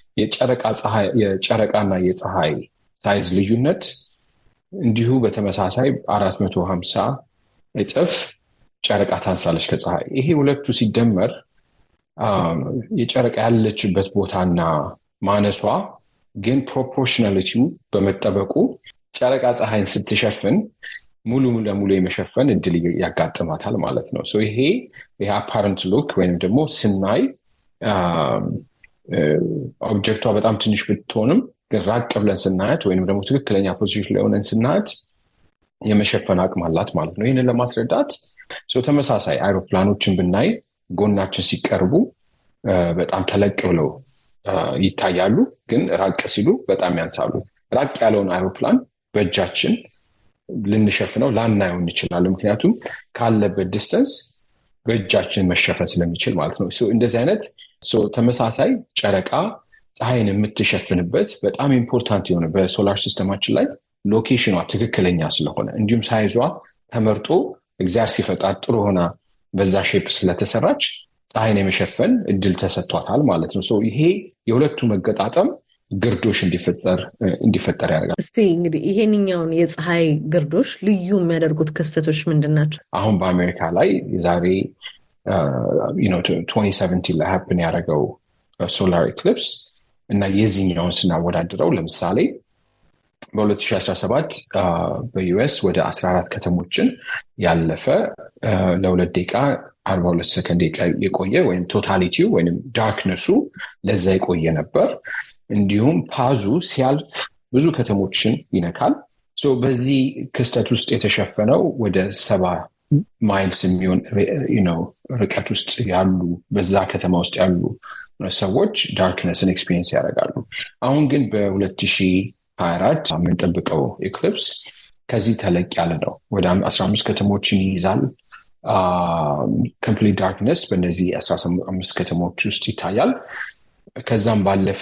የጨረቃና የፀሐይ ሳይዝ ልዩነት እንዲሁ በተመሳሳይ 450 እጥፍ ጨረቃ ታንሳለች ከፀሐይ። ይሄ ሁለቱ ሲደመር የጨረቃ ያለችበት ቦታና ማነሷ ግን ፕሮፖርሽናሊቲው በመጠበቁ ጨረቃ ፀሐይን ስትሸፍን ሙሉ ለሙሉ የመሸፈን እድል ያጋጥማታል ማለት ነው። ይሄ አፓረንት ሉክ ወይም ደግሞ ስናይ ኦብጀክቷ በጣም ትንሽ ብትሆንም ግን ራቅ ብለን ስናያት ወይም ደግሞ ትክክለኛ ፖዚሽን ላይ ሆነን ስናያት የመሸፈን አቅም አላት ማለት ነው። ይህንን ለማስረዳት ተመሳሳይ አይሮፕላኖችን ብናይ ጎናችን ሲቀርቡ በጣም ተለቅ ብለው ይታያሉ፣ ግን ራቅ ሲሉ በጣም ያንሳሉ። ራቅ ያለውን አይሮፕላን በእጃችን ልንሸፍነው ላናየው እንችላለን፣ ምክንያቱም ካለበት ዲስተንስ በእጃችን መሸፈን ስለሚችል ማለት ነው። እንደዚህ አይነት ተመሳሳይ ጨረቃ ፀሐይን የምትሸፍንበት በጣም ኢምፖርታንት የሆነ በሶላር ሲስተማችን ላይ ሎኬሽኗ ትክክለኛ ስለሆነ እንዲሁም ሳይዟ ተመርጦ እግዚአብሔር ሲፈጣት ጥሩ ሆና በዛ ሼፕ ስለተሰራች ፀሐይን የመሸፈን እድል ተሰጥቷታል ማለት ነው። ይሄ የሁለቱ መገጣጠም ግርዶሽ እንዲፈጠር ያደርጋል። እስቲ እንግዲህ ይሄንኛውን የፀሐይ ግርዶሽ ልዩ የሚያደርጉት ክስተቶች ምንድን ናቸው? አሁን በአሜሪካ ላይ ዛሬ 2017 ላይ ሀፕን ያደረገው ሶላር ኤክሊፕስ እና የዚህኛውን ስናወዳድረው ለምሳሌ በ2017 በዩኤስ ወደ 14 ከተሞችን ያለፈ ለ2 ደቂቃ 42 ሰከንድ የቆየ ወይም ቶታሊቲው ወይም ዳርክነሱ ለዛ የቆየ ነበር። እንዲሁም ፓዙ ሲያልፍ ብዙ ከተሞችን ይነካል። በዚህ ክስተት ውስጥ የተሸፈነው ወደ 70 ማይልስ የሚሆን ርቀት ውስጥ ያሉ በዛ ከተማ ውስጥ ያሉ ሰዎች ዳርክነስን ኤክስፒሪየንስ ያደርጋሉ። አሁን ግን በ2024 የምንጠብቀው ኤክሊፕስ ከዚህ ተለቅ ያለ ነው። ወደ 15 ከተሞችን ይይዛል። ኮምፕሊት ዳርክነስ በእነዚህ 15 ከተሞች ውስጥ ይታያል። ከዛም ባለፈ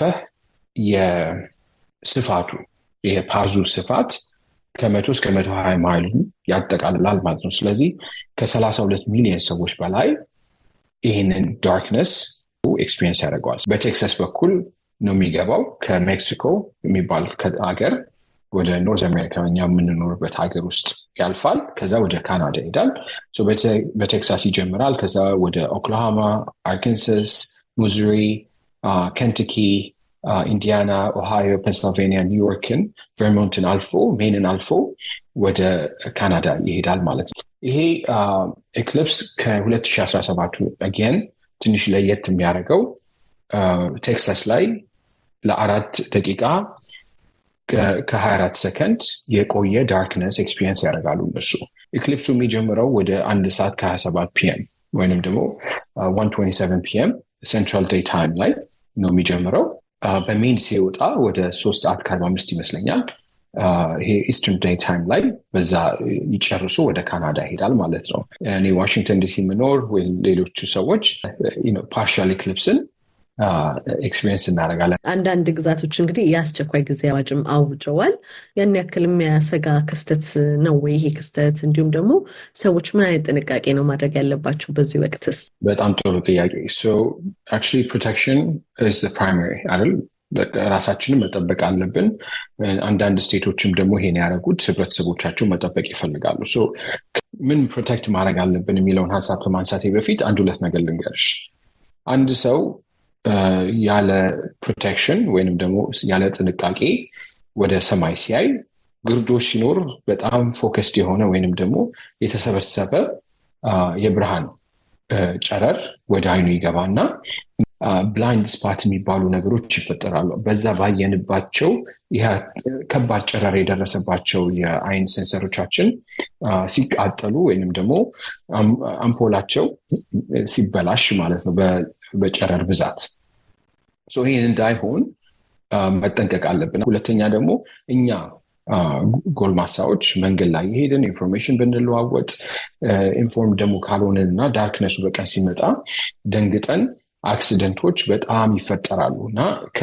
የስፋቱ የፓዙ ስፋት ከ100 እስከ 120 ማይል ያጠቃልላል ማለት ነው። ስለዚህ ከ32 ሚሊዮን ሰዎች በላይ ይህንን ዳርክነስ ኤክስፒሪየንስ ያደርገዋል። በቴክሳስ በኩል ነው የሚገባው። ከሜክሲኮ የሚባል ሀገር ወደ ኖርዝ አሜሪካ እኛ የምንኖርበት ሀገር ውስጥ ያልፋል። ከዛ ወደ ካናዳ ይሄዳል። በቴክሳስ ይጀምራል። ከዛ ወደ ኦክላሆማ፣ አርካንሳስ፣ ሚዙሪ፣ ኬንታኪ፣ ኢንዲያና፣ ኦሃዮ፣ ፔንስልቬኒያ፣ ኒውዮርክን፣ ቨርሞንትን አልፎ ሜንን አልፎ ወደ ካናዳ ይሄዳል ማለት ነው። ይሄ ኤክሊፕስ ከ2017 አገን ትንሽ ለየት የሚያደርገው ቴክሳስ ላይ ለ4 ደቂቃ ከ24 ሰከንድ የቆየ ዳርክነስ ኤክስፒሪየንስ ያደርጋሉ እነሱ። ኤክሊፕሱ የሚጀምረው ወደ 1 ሰዓት ከ27 ፒኤም ወይንም ደግሞ 1:27 ፒኤም ሴንትራል ዴይ ታይም ላይ ነው የሚጀምረው። በሜን ሲወጣ ወደ 3 ሰዓት ከ45 ይመስለኛል። ይሄ ኢስተርን ዴይ ታይም ላይ በዛ ይጨርሱ ወደ ካናዳ ይሄዳል ማለት ነው። እኔ ዋሽንግተን ዲሲ የምኖር ወይም ሌሎቹ ሰዎች ፓርሻል ኤክሊፕስን ኤክስፒሪየንስ እናደርጋለን። አንዳንድ ግዛቶች እንግዲህ የአስቸኳይ ጊዜ አዋጅም አውጀዋል። ያን ያክል የሚያሰጋ ክስተት ነው ወይ ይሄ ክስተት? እንዲሁም ደግሞ ሰዎች ምን አይነት ጥንቃቄ ነው ማድረግ ያለባቸው በዚህ ወቅትስ? በጣም ጥሩ ጥያቄ። actually protection is the primary አይደል? ራሳችንን መጠበቅ አለብን። አንዳንድ ስቴቶችም ደግሞ ይሄን ያደረጉት ህብረተሰቦቻቸው መጠበቅ ይፈልጋሉ። ምን ፕሮቴክት ማድረግ አለብን የሚለውን ሀሳብ ከማንሳቴ በፊት 1-2 ነገር ልንገርሽ። አንድ ሰው ያለ ፕሮቴክሽን ወይንም ደግሞ ያለ ጥንቃቄ ወደ ሰማይ ሲያይ ግርዶሽ ሲኖር በጣም ፎከስድ የሆነ ወይንም ደግሞ የተሰበሰበ የብርሃን ጨረር ወደ አይኑ ይገባና ብላይንድ ስፓት የሚባሉ ነገሮች ይፈጠራሉ። በዛ ባየንባቸው ከባድ ጨረር የደረሰባቸው የአይን ሴንሰሮቻችን ሲቃጠሉ ወይንም ደግሞ አምፖላቸው ሲበላሽ ማለት ነው በጨረር ብዛት። ይህን እንዳይሆን መጠንቀቅ አለብን። ሁለተኛ ደግሞ እኛ ጎልማሳዎች መንገድ ላይ የሄድን ኢንፎርሜሽን ብንለዋወጥ ኢንፎርም ደግሞ ካልሆንን እና ዳርክነሱ በቀን ሲመጣ ደንግጠን አክሲደንቶች በጣም ይፈጠራሉ እና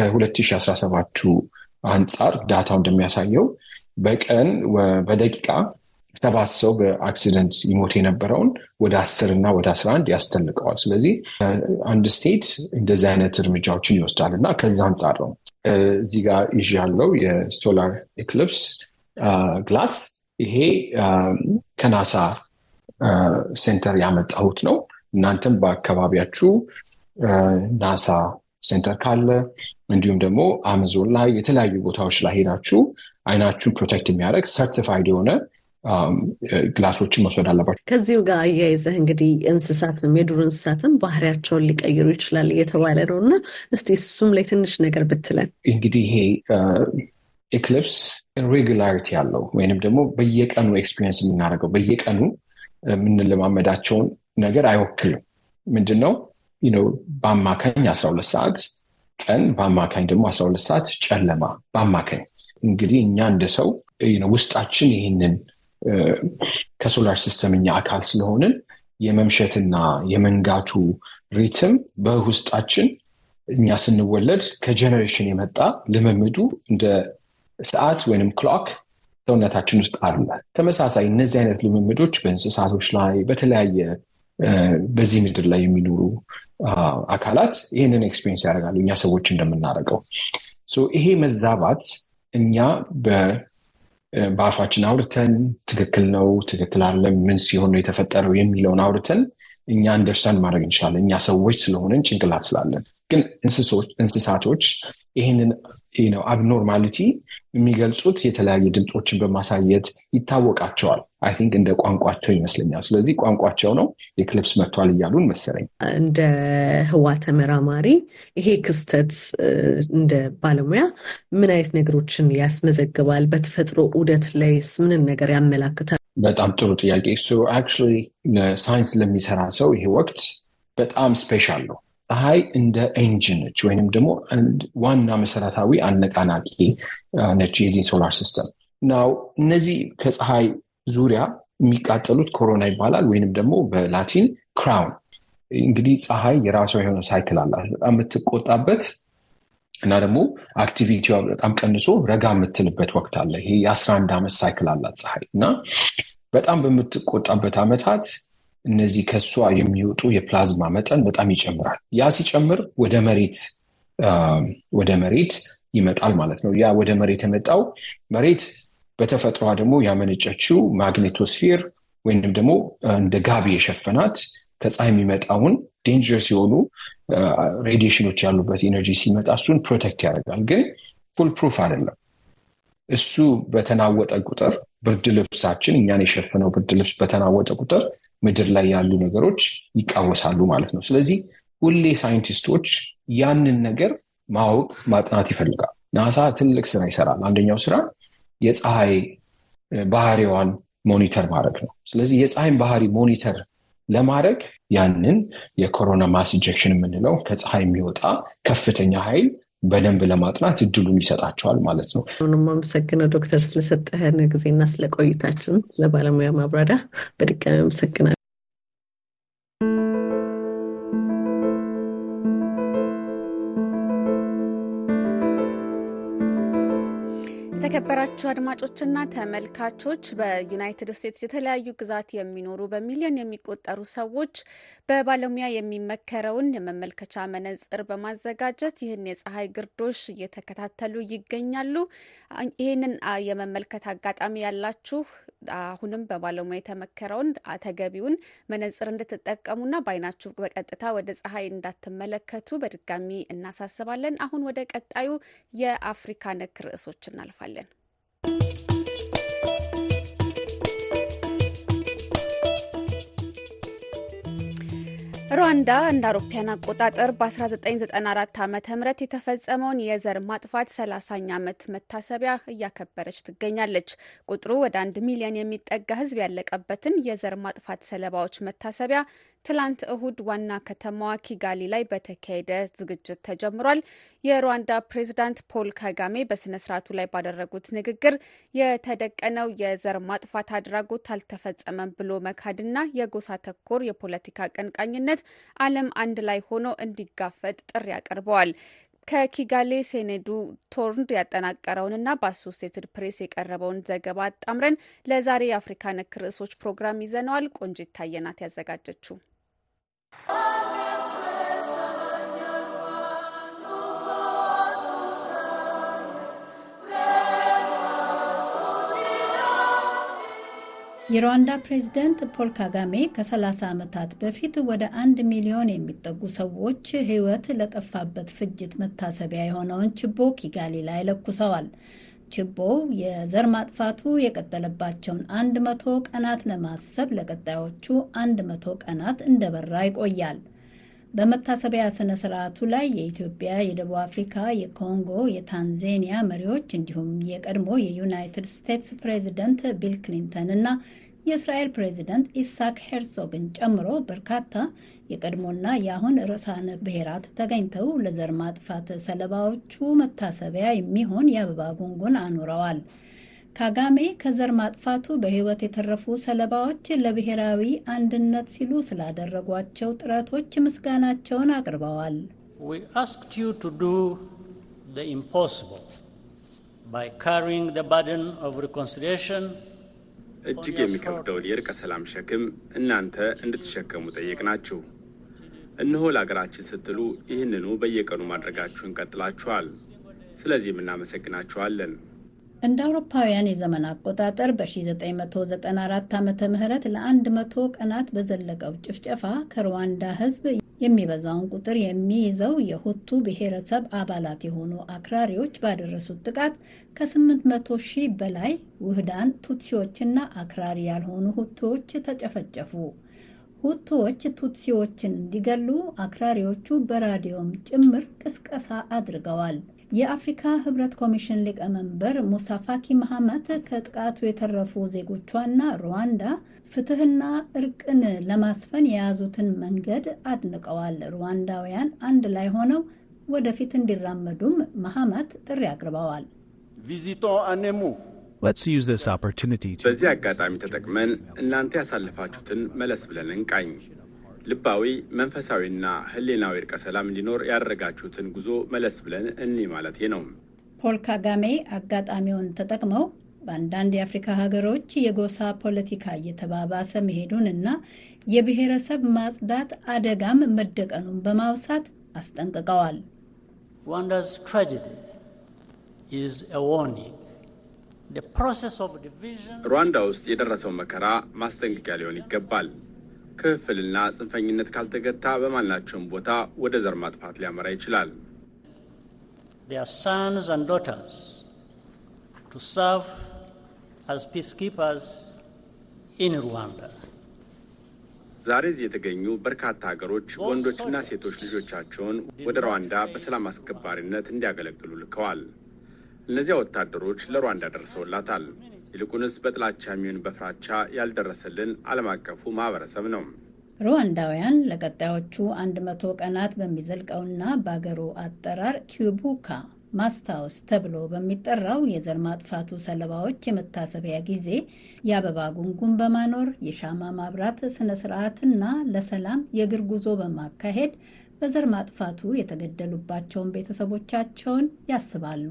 ከ2017 አንጻር ዳታው እንደሚያሳየው በቀን በደቂቃ 7 ሰው በአክሲደንት ይሞት የነበረውን ወደ 10 እና ወደ 11 ያስተልቀዋል። ስለዚህ አንድ ስቴት እንደዚህ አይነት እርምጃዎችን ይወስዳል እና ከዛ አንጻር ነው እዚህ ጋር ይዤ ያለው የሶላር ኤክሊፕስ ግላስ። ይሄ ከናሳ ሴንተር ያመጣሁት ነው። እናንተም በአካባቢያችሁ ናሳ ሴንተር ካለ እንዲሁም ደግሞ አማዞን ላይ የተለያዩ ቦታዎች ላይ ሄዳችሁ አይናችሁን ፕሮቴክት የሚያደርግ ሰርቲፋይድ የሆነ ግላሶችን መስወድ አለባቸው። ከዚሁ ጋር አያይዘህ እንግዲህ እንስሳትም የዱር እንስሳትም ባህሪያቸውን ሊቀይሩ ይችላል እየተባለ ነው እና እስቲ እሱም ላይ ትንሽ ነገር ብትለን። እንግዲህ ይሄ ኤክሊፕስ ሬጉላሪቲ ያለው ወይንም ደግሞ በየቀኑ ኤክስፒሪየንስ የምናደርገው በየቀኑ የምንለማመዳቸውን ነገር አይወክልም። ምንድን ነው በአማካኝ 12 ሰዓት ቀን፣ በአማካኝ ደግሞ 12 ሰዓት ጨለማ በአማካኝ። እንግዲህ እኛ እንደ ሰው ውስጣችን ይህንን ከሶላር ሲስተም እኛ አካል ስለሆንን የመምሸትና የመንጋቱ ሪትም በውስጣችን እኛ ስንወለድ ከጀነሬሽን የመጣ ልምምዱ እንደ ሰዓት ወይንም ክሎክ ሰውነታችን ውስጥ አለ። ተመሳሳይ እነዚህ አይነት ልምምዶች በእንስሳቶች ላይ በተለያየ በዚህ ምድር ላይ የሚኖሩ አካላት ይህንን ኤክስፔሪንስ ያደርጋሉ እኛ ሰዎች እንደምናደርገው። ይሄ መዛባት እኛ በአፋችን አውርተን ትክክል ነው ትክክል አይደለም ምን ሲሆን ነው የተፈጠረው የሚለውን አውርተን እኛ አንደርስታንድ ማድረግ እንችላለን እኛ ሰዎች ስለሆነን ጭንቅላት ስላለን። ግን እንስሳቶች ይህንን አብኖርማሊቲ የሚገልጹት የተለያየ ድምፆችን በማሳየት ይታወቃቸዋል። አይ ቲንክ እንደ ቋንቋቸው ይመስለኛል። ስለዚህ ቋንቋቸው ነው የክሊፕስ መጥቷል እያሉን መሰለኝ። እንደ ህዋ ተመራማሪ ይሄ ክስተት እንደ ባለሙያ ምን አይነት ነገሮችን ያስመዘግባል? በተፈጥሮ ዑደት ላይስ ምንን ነገር ያመላክታል? በጣም ጥሩ ጥያቄ። አክቹዋሊ ሳይንስ ለሚሰራ ሰው ይሄ ወቅት በጣም ስፔሻል ነው። ፀሐይ እንደ ኤንጂን ነች ወይንም ደግሞ ዋና መሰረታዊ አነቃናቂ ነች የዚህ ሶላር ሲስተም ናው። እነዚህ ከፀሐይ ዙሪያ የሚቃጠሉት ኮሮና ይባላል ወይንም ደግሞ በላቲን ክራውን። እንግዲህ ፀሐይ የራሷ የሆነ ሳይክል አላት። በጣም የምትቆጣበት እና ደግሞ አክቲቪቲዋ በጣም ቀንሶ ረጋ የምትልበት ወቅት አለ። ይሄ የ11 ዓመት ሳይክል አላት ፀሐይ እና በጣም በምትቆጣበት ዓመታት እነዚህ ከሷ የሚወጡ የፕላዝማ መጠን በጣም ይጨምራል። ያ ሲጨምር ወደ መሬት ይመጣል ማለት ነው። ያ ወደ መሬት የመጣው መሬት በተፈጥሯ ደግሞ ያመነጨችው ማግኔቶስፌር ወይንም ደግሞ እንደ ጋቢ የሸፈናት ከፀሐይ የሚመጣውን ዴንጀረስ የሆኑ ሬዲዬሽኖች ያሉበት ኤነርጂ ሲመጣ እሱን ፕሮቴክት ያደርጋል። ግን ፉል ፕሩፍ አይደለም። እሱ በተናወጠ ቁጥር ብርድ ልብሳችን እኛን የሸፈነው ብርድ ልብስ በተናወጠ ቁጥር ምድር ላይ ያሉ ነገሮች ይቃወሳሉ ማለት ነው። ስለዚህ ሁሌ ሳይንቲስቶች ያንን ነገር ማወቅ ማጥናት ይፈልጋል። ናሳ ትልቅ ስራ ይሰራል። አንደኛው ስራ የፀሐይ ባህሪዋን ሞኒተር ማድረግ ነው። ስለዚህ የፀሐይን ባህሪ ሞኒተር ለማድረግ ያንን የኮሮና ማስ ኢንጀክሽን የምንለው ከፀሐይ የሚወጣ ከፍተኛ ኃይል በደንብ ለማጥናት እድሉን ይሰጣቸዋል ማለት ነው። አሁንም አመሰግናለሁ ዶክተር ስለሰጠህን ጊዜና ስለቆይታችን፣ ስለ ባለሙያ ማብራሪያ በድጋሚ አመሰግናለሁ። የተከበራችሁ አድማጮችና ተመልካቾች በዩናይትድ ስቴትስ የተለያዩ ግዛት የሚኖሩ በሚሊዮን የሚቆጠሩ ሰዎች በባለሙያ የሚመከረውን የመመልከቻ መነጽር በማዘጋጀት ይህን የፀሐይ ግርዶሽ እየተከታተሉ ይገኛሉ። ይህንን የመመልከት አጋጣሚ ያላችሁ አሁንም በባለሙያ የተመከረውን ተገቢውን መነጽር እንድትጠቀሙና በአይናችሁ በቀጥታ ወደ ፀሐይ እንዳትመለከቱ በድጋሚ እናሳስባለን። አሁን ወደ ቀጣዩ የአፍሪካ ነክ ርዕሶች እናልፋለን። ሩዋንዳ እንደ አውሮፓውያን አቆጣጠር በ1994 ዓ.ም የተፈጸመውን የዘር ማጥፋት 30ኛ ዓመት መታሰቢያ እያከበረች ትገኛለች። ቁጥሩ ወደ 1 ሚሊዮን የሚጠጋ ሕዝብ ያለቀበትን የዘር ማጥፋት ሰለባዎች መታሰቢያ ትላንት እሁድ ዋና ከተማዋ ኪጋሊ ላይ በተካሄደ ዝግጅት ተጀምሯል። የሩዋንዳ ፕሬዝዳንት ፖል ካጋሜ በስነ ስርዓቱ ላይ ባደረጉት ንግግር የተደቀነው የዘር ማጥፋት አድራጎት አልተፈጸመም ብሎ መካድና የጎሳ ተኮር የፖለቲካ አቀንቃኝነት ዓለም አንድ ላይ ሆኖ እንዲጋፈጥ ጥሪ አቅርበዋል። ከኪጋሌ ሴኔዱ ቶርንድ ያጠናቀረውንና በአሶሴትድ ፕሬስ የቀረበውን ዘገባ አጣምረን ለዛሬ የአፍሪካ ነክ ርዕሶች ፕሮግራም ይዘነዋል። ቆንጂት ታየናት ያዘጋጀችው። የሩዋንዳ ፕሬዝዳንት ፖል ካጋሜ ከ30 ዓመታት በፊት ወደ 1 ሚሊዮን የሚጠጉ ሰዎች ሕይወት ለጠፋበት ፍጅት መታሰቢያ የሆነውን ችቦ ኪጋሊ ላይ ለኩሰዋል። ችቦው የዘር ማጥፋቱ የቀጠለባቸውን 100 ቀናት ለማሰብ ለቀጣዮቹ 100 ቀናት እንደበራ ይቆያል። በመታሰቢያ ስነ ስርዓቱ ላይ የኢትዮጵያ፣ የደቡብ አፍሪካ፣ የኮንጎ፣ የታንዛኒያ መሪዎች እንዲሁም የቀድሞ የዩናይትድ ስቴትስ ፕሬዚደንት ቢል ክሊንተን እና የእስራኤል ፕሬዚደንት ኢሳክ ሄርሶግን ጨምሮ በርካታ የቀድሞና የአሁን ርዕሳነ ብሔራት ተገኝተው ለዘር ማጥፋት ሰለባዎቹ መታሰቢያ የሚሆን የአበባ ጉንጉን አኑረዋል። ካጋሜ ከዘር ማጥፋቱ በሕይወት የተረፉ ሰለባዎች ለብሔራዊ አንድነት ሲሉ ስላደረጓቸው ጥረቶች ምስጋናቸውን አቅርበዋል። We asked you to do the impossible by carrying the burden of reconciliation. እጅግ የሚከብደውን የእርቀ ሰላም ሸክም እናንተ እንድትሸከሙ ጠየቅናችሁ። እነሆ ለሀገራችን ስትሉ ይህንኑ በየቀኑ ማድረጋችሁን ቀጥላችኋል። ስለዚህም እናመሰግናችኋለን። እንደ አውሮፓውያን የዘመን አቆጣጠር በ1994 ዓመተ ምህረት ለ100 ቀናት በዘለቀው ጭፍጨፋ ከሩዋንዳ ሕዝብ የሚበዛውን ቁጥር የሚይዘው የሁቱ ብሔረሰብ አባላት የሆኑ አክራሪዎች ባደረሱት ጥቃት ከ800 ሺህ በላይ ውህዳን ቱትሲዎችና አክራሪ ያልሆኑ ሁቱዎች ተጨፈጨፉ። ሁቱዎች ቱትሲዎችን እንዲገሉ አክራሪዎቹ በራዲዮም ጭምር ቅስቀሳ አድርገዋል። የአፍሪካ ህብረት ኮሚሽን ሊቀመንበር ሙሳ ፋኪ መሐመድ ከጥቃቱ የተረፉ ዜጎቿና ሩዋንዳ ፍትህና እርቅን ለማስፈን የያዙትን መንገድ አድንቀዋል። ሩዋንዳውያን አንድ ላይ ሆነው ወደፊት እንዲራመዱም መሐመድ ጥሪ አቅርበዋል። በዚህ አጋጣሚ ተጠቅመን እናንተ ያሳለፋችሁትን መለስ ብለን እንቃኝ። ልባዊ መንፈሳዊና ህሊናዊ እርቀ ሰላም እንዲኖር ያደረጋችሁትን ጉዞ መለስ ብለን ማለቴ ነው። ፖል ካጋሜ አጋጣሚውን ተጠቅመው በአንዳንድ የአፍሪካ ሀገሮች የጎሳ ፖለቲካ እየተባባሰ መሄዱን እና የብሔረሰብ ማጽዳት አደጋም መደቀኑን በማውሳት አስጠንቅቀዋል። Rwanda's tragedy is a warning. The process of division ሩዋንዳ ውስጥ የደረሰው መከራ ማስጠንቀቂያ ሊሆን ይገባል። ክፍልና ጽንፈኝነት ካልተገታ በማናቸውም ቦታ ወደ ዘር ማጥፋት ሊያመራ ይችላል። Their sons and daughters to serve as peacekeepers in Rwanda. ዛሬ እዚህ የተገኙ በርካታ ሀገሮች ወንዶችና ሴቶች ልጆቻቸውን ወደ ሩዋንዳ በሰላም አስከባሪነት እንዲያገለግሉ ልከዋል። እነዚያ ወታደሮች ለሩዋንዳ ደርሰውላታል። ይልቁንስ በጥላቻ የሚሆን በፍራቻ ያልደረሰልን ዓለም አቀፉ ማህበረሰብ ነው። ሩዋንዳውያን ለቀጣዮቹ 100 ቀናት በሚዘልቀውና በአገሩ አጠራር ኪቡካ ማስታወስ ተብሎ በሚጠራው የዘር ማጥፋቱ ሰለባዎች የመታሰቢያ ጊዜ የአበባ ጉንጉን በማኖር የሻማ ማብራት ስነ ስርዓትና ለሰላም የእግር ጉዞ በማካሄድ በዘር ማጥፋቱ የተገደሉባቸውን ቤተሰቦቻቸውን ያስባሉ።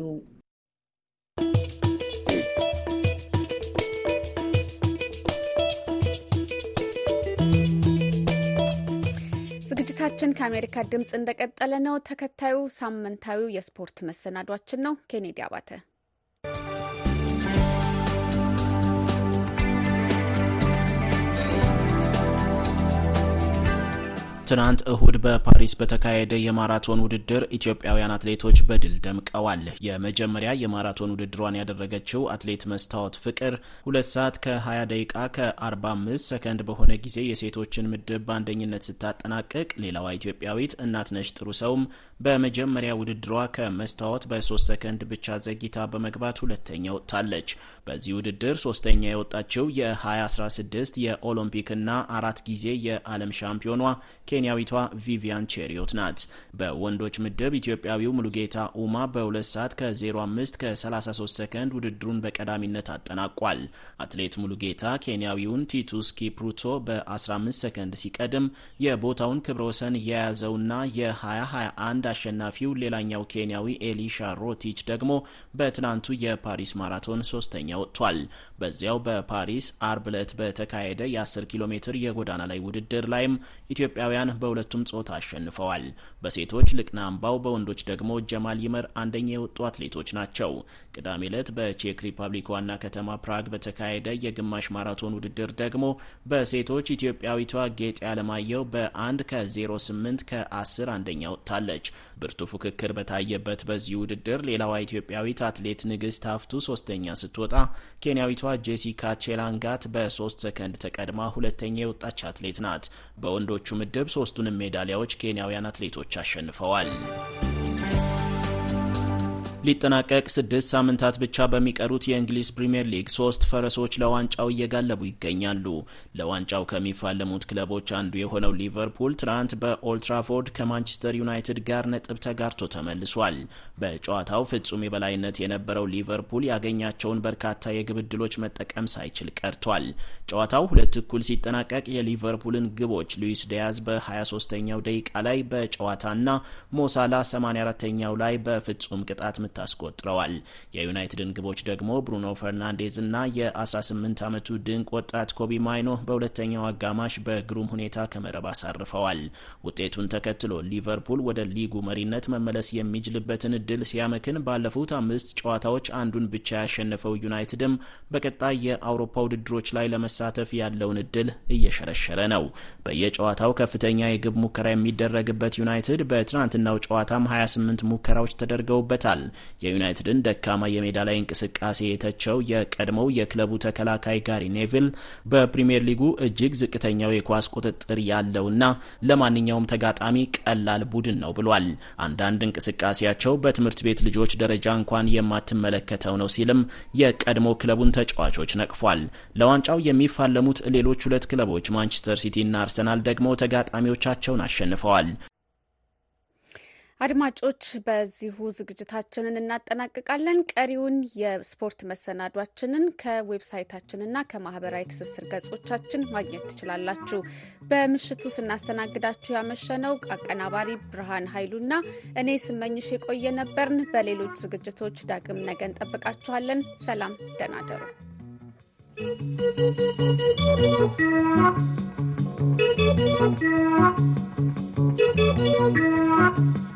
ዝግጅታችን ከአሜሪካ ድምፅ እንደቀጠለ ነው። ተከታዩ ሳምንታዊው የስፖርት መሰናዷችን ነው። ኬኔዲ አባተ ትናንት እሁድ በፓሪስ በተካሄደ የማራቶን ውድድር ኢትዮጵያውያን አትሌቶች በድል ደምቀዋል። የመጀመሪያ የማራቶን ውድድሯን ያደረገችው አትሌት መስታወት ፍቅር 2 ሰዓት ከ20 ደቂቃ ከ45 ሰከንድ በሆነ ጊዜ የሴቶችን ምድብ በአንደኝነት ስታጠናቅቅ፣ ሌላዋ ኢትዮጵያዊት እናትነሽ ጥሩሰውም በመጀመሪያ ውድድሯ ከመስታወት በ3 ሰከንድ ብቻ ዘግይታ በመግባት ሁለተኛ ወጥታለች። በዚህ ውድድር ሶስተኛ የወጣችው የ2016 የኦሎምፒክና 4 ጊዜ የዓለም ሻምፒዮኗ ኬንያዊቷ ቪቪያን ቼሪዮት ናት። በወንዶች ምድብ ኢትዮጵያዊው ሙሉጌታ ኡማ በ2 ሰዓት ከ05 ከ33 ሰከንድ ውድድሩን በቀዳሚነት አጠናቋል። አትሌት ሙሉጌታ ኬንያዊውን ቲቱስ ኪፕሩቶ በ15 ሰከንድ ሲቀድም የቦታውን ክብረ ወሰን የያዘውና የ2021 አሸናፊው ሌላኛው ኬንያዊ ኤሊሻ ሮቲች ደግሞ በትናንቱ የፓሪስ ማራቶን ሶስተኛ ወጥቷል። በዚያው በፓሪስ አርብ ዕለት በተካሄደ የ10 ኪሎ ሜትር የጎዳና ላይ ውድድር ላይም ኢትዮጵያውያን በሁለቱም ጾታ አሸንፈዋል። በሴቶች ልቅና አምባው፣ በወንዶች ደግሞ ጀማል ይመር አንደኛ የወጡ አትሌቶች ናቸው። ቅዳሜ ዕለት በቼክ ሪፐብሊክ ዋና ከተማ ፕራግ በተካሄደ የግማሽ ማራቶን ውድድር ደግሞ በሴቶች ኢትዮጵያዊቷ ጌጤ አለማየሁ በ1 ከ08 ከ10 አንደኛ ወጥታለች። ብርቱ ፉክክር በታየበት በዚህ ውድድር ሌላዋ ኢትዮጵያዊት አትሌት ንግስት ሀፍቱ ሶስተኛ ስትወጣ፣ ኬንያዊቷ ጄሲካ ቼላንጋት በ3 ሰከንድ ተቀድማ ሁለተኛ የወጣች አትሌት ናት። በወንዶቹ ምድብ ሶስቱንም ሜዳሊያዎች ኬንያውያን አትሌቶች አሸንፈዋል። ሊጠናቀቅ 6 ሳምንታት ብቻ በሚቀሩት የእንግሊዝ ፕሪሚየር ሊግ 3 ፈረሶች ለዋንጫው እየጋለቡ ይገኛሉ። ለዋንጫው ከሚፋለሙት ክለቦች አንዱ የሆነው ሊቨርፑል ትናንት በኦልድ ትራፎርድ ከማንቸስተር ዩናይትድ ጋር ነጥብ ተጋርቶ ተመልሷል። በጨዋታው ፍጹም የበላይነት የነበረው ሊቨርፑል ያገኛቸውን በርካታ የግብ ዕድሎች መጠቀም ሳይችል ቀርቷል። ጨዋታው 2-2 ሲጠናቀቅ የሊቨርፑልን ግቦች ሉዊስ ዲያዝ በ23ኛው ደቂቃ ላይ በጨዋታና ሞሳላ 84ኛው ላይ በፍጹም ቅጣት ታስቆጥረዋል። የዩናይትድን ግቦች ደግሞ ብሩኖ ፈርናንዴዝ እና የ18 ዓመቱ ድንቅ ወጣት ኮቢ ማይኖ በሁለተኛው አጋማሽ በግሩም ሁኔታ ከመረብ አሳርፈዋል። ውጤቱን ተከትሎ ሊቨርፑል ወደ ሊጉ መሪነት መመለስ የሚችልበትን እድል ሲያመክን ባለፉት 5 ጨዋታዎች አንዱን ብቻ ያሸነፈው ዩናይትድም በቀጣይ የአውሮፓ ውድድሮች ላይ ለመሳተፍ ያለውን እድል እየሸረሸረ ነው። በየጨዋታው ከፍተኛ የግብ ሙከራ የሚደረግበት ዩናይትድ በትናንትናው ጨዋታም 28 ሙከራዎች ተደርገውበታል። የዩናይትድን ደካማ የሜዳ ላይ እንቅስቃሴ የተቸው የቀድሞው የክለቡ ተከላካይ ጋሪ ኔቪል በፕሪሚየር ሊጉ እጅግ ዝቅተኛው የኳስ ቁጥጥር ያለውና ለማንኛውም ተጋጣሚ ቀላል ቡድን ነው ብሏል። አንዳንድ እንቅስቃሴያቸው በትምህርት ቤት ልጆች ደረጃ እንኳን የማትመለከተው ነው ሲልም የቀድሞ ክለቡን ተጫዋቾች ነቅፏል። ለዋንጫው የሚፋለሙት ሌሎች 2 ክለቦች ማንቸስተር ሲቲ እና አርሰናል ደግሞ ተጋጣሚዎቻቸውን አሸንፈዋል። አድማጮች በዚሁ ዝግጅታችንን እናጠናቅቃለን። ቀሪውን የስፖርት መሰናዷችንን ከዌብሳይታችንና ከማህበራዊ ትስስር ገጾቻችን ማግኘት ትችላላችሁ። በምሽቱ ስናስተናግዳችሁ ያመሸነው አቀናባሪ ብርሃን ኃይሉና እኔ ስመኝሽ የቆየ ነበርን። በሌሎች ዝግጅቶች ዳግም ነገ እንጠብቃችኋለን። ሰላም፣ ደህና ደሩ።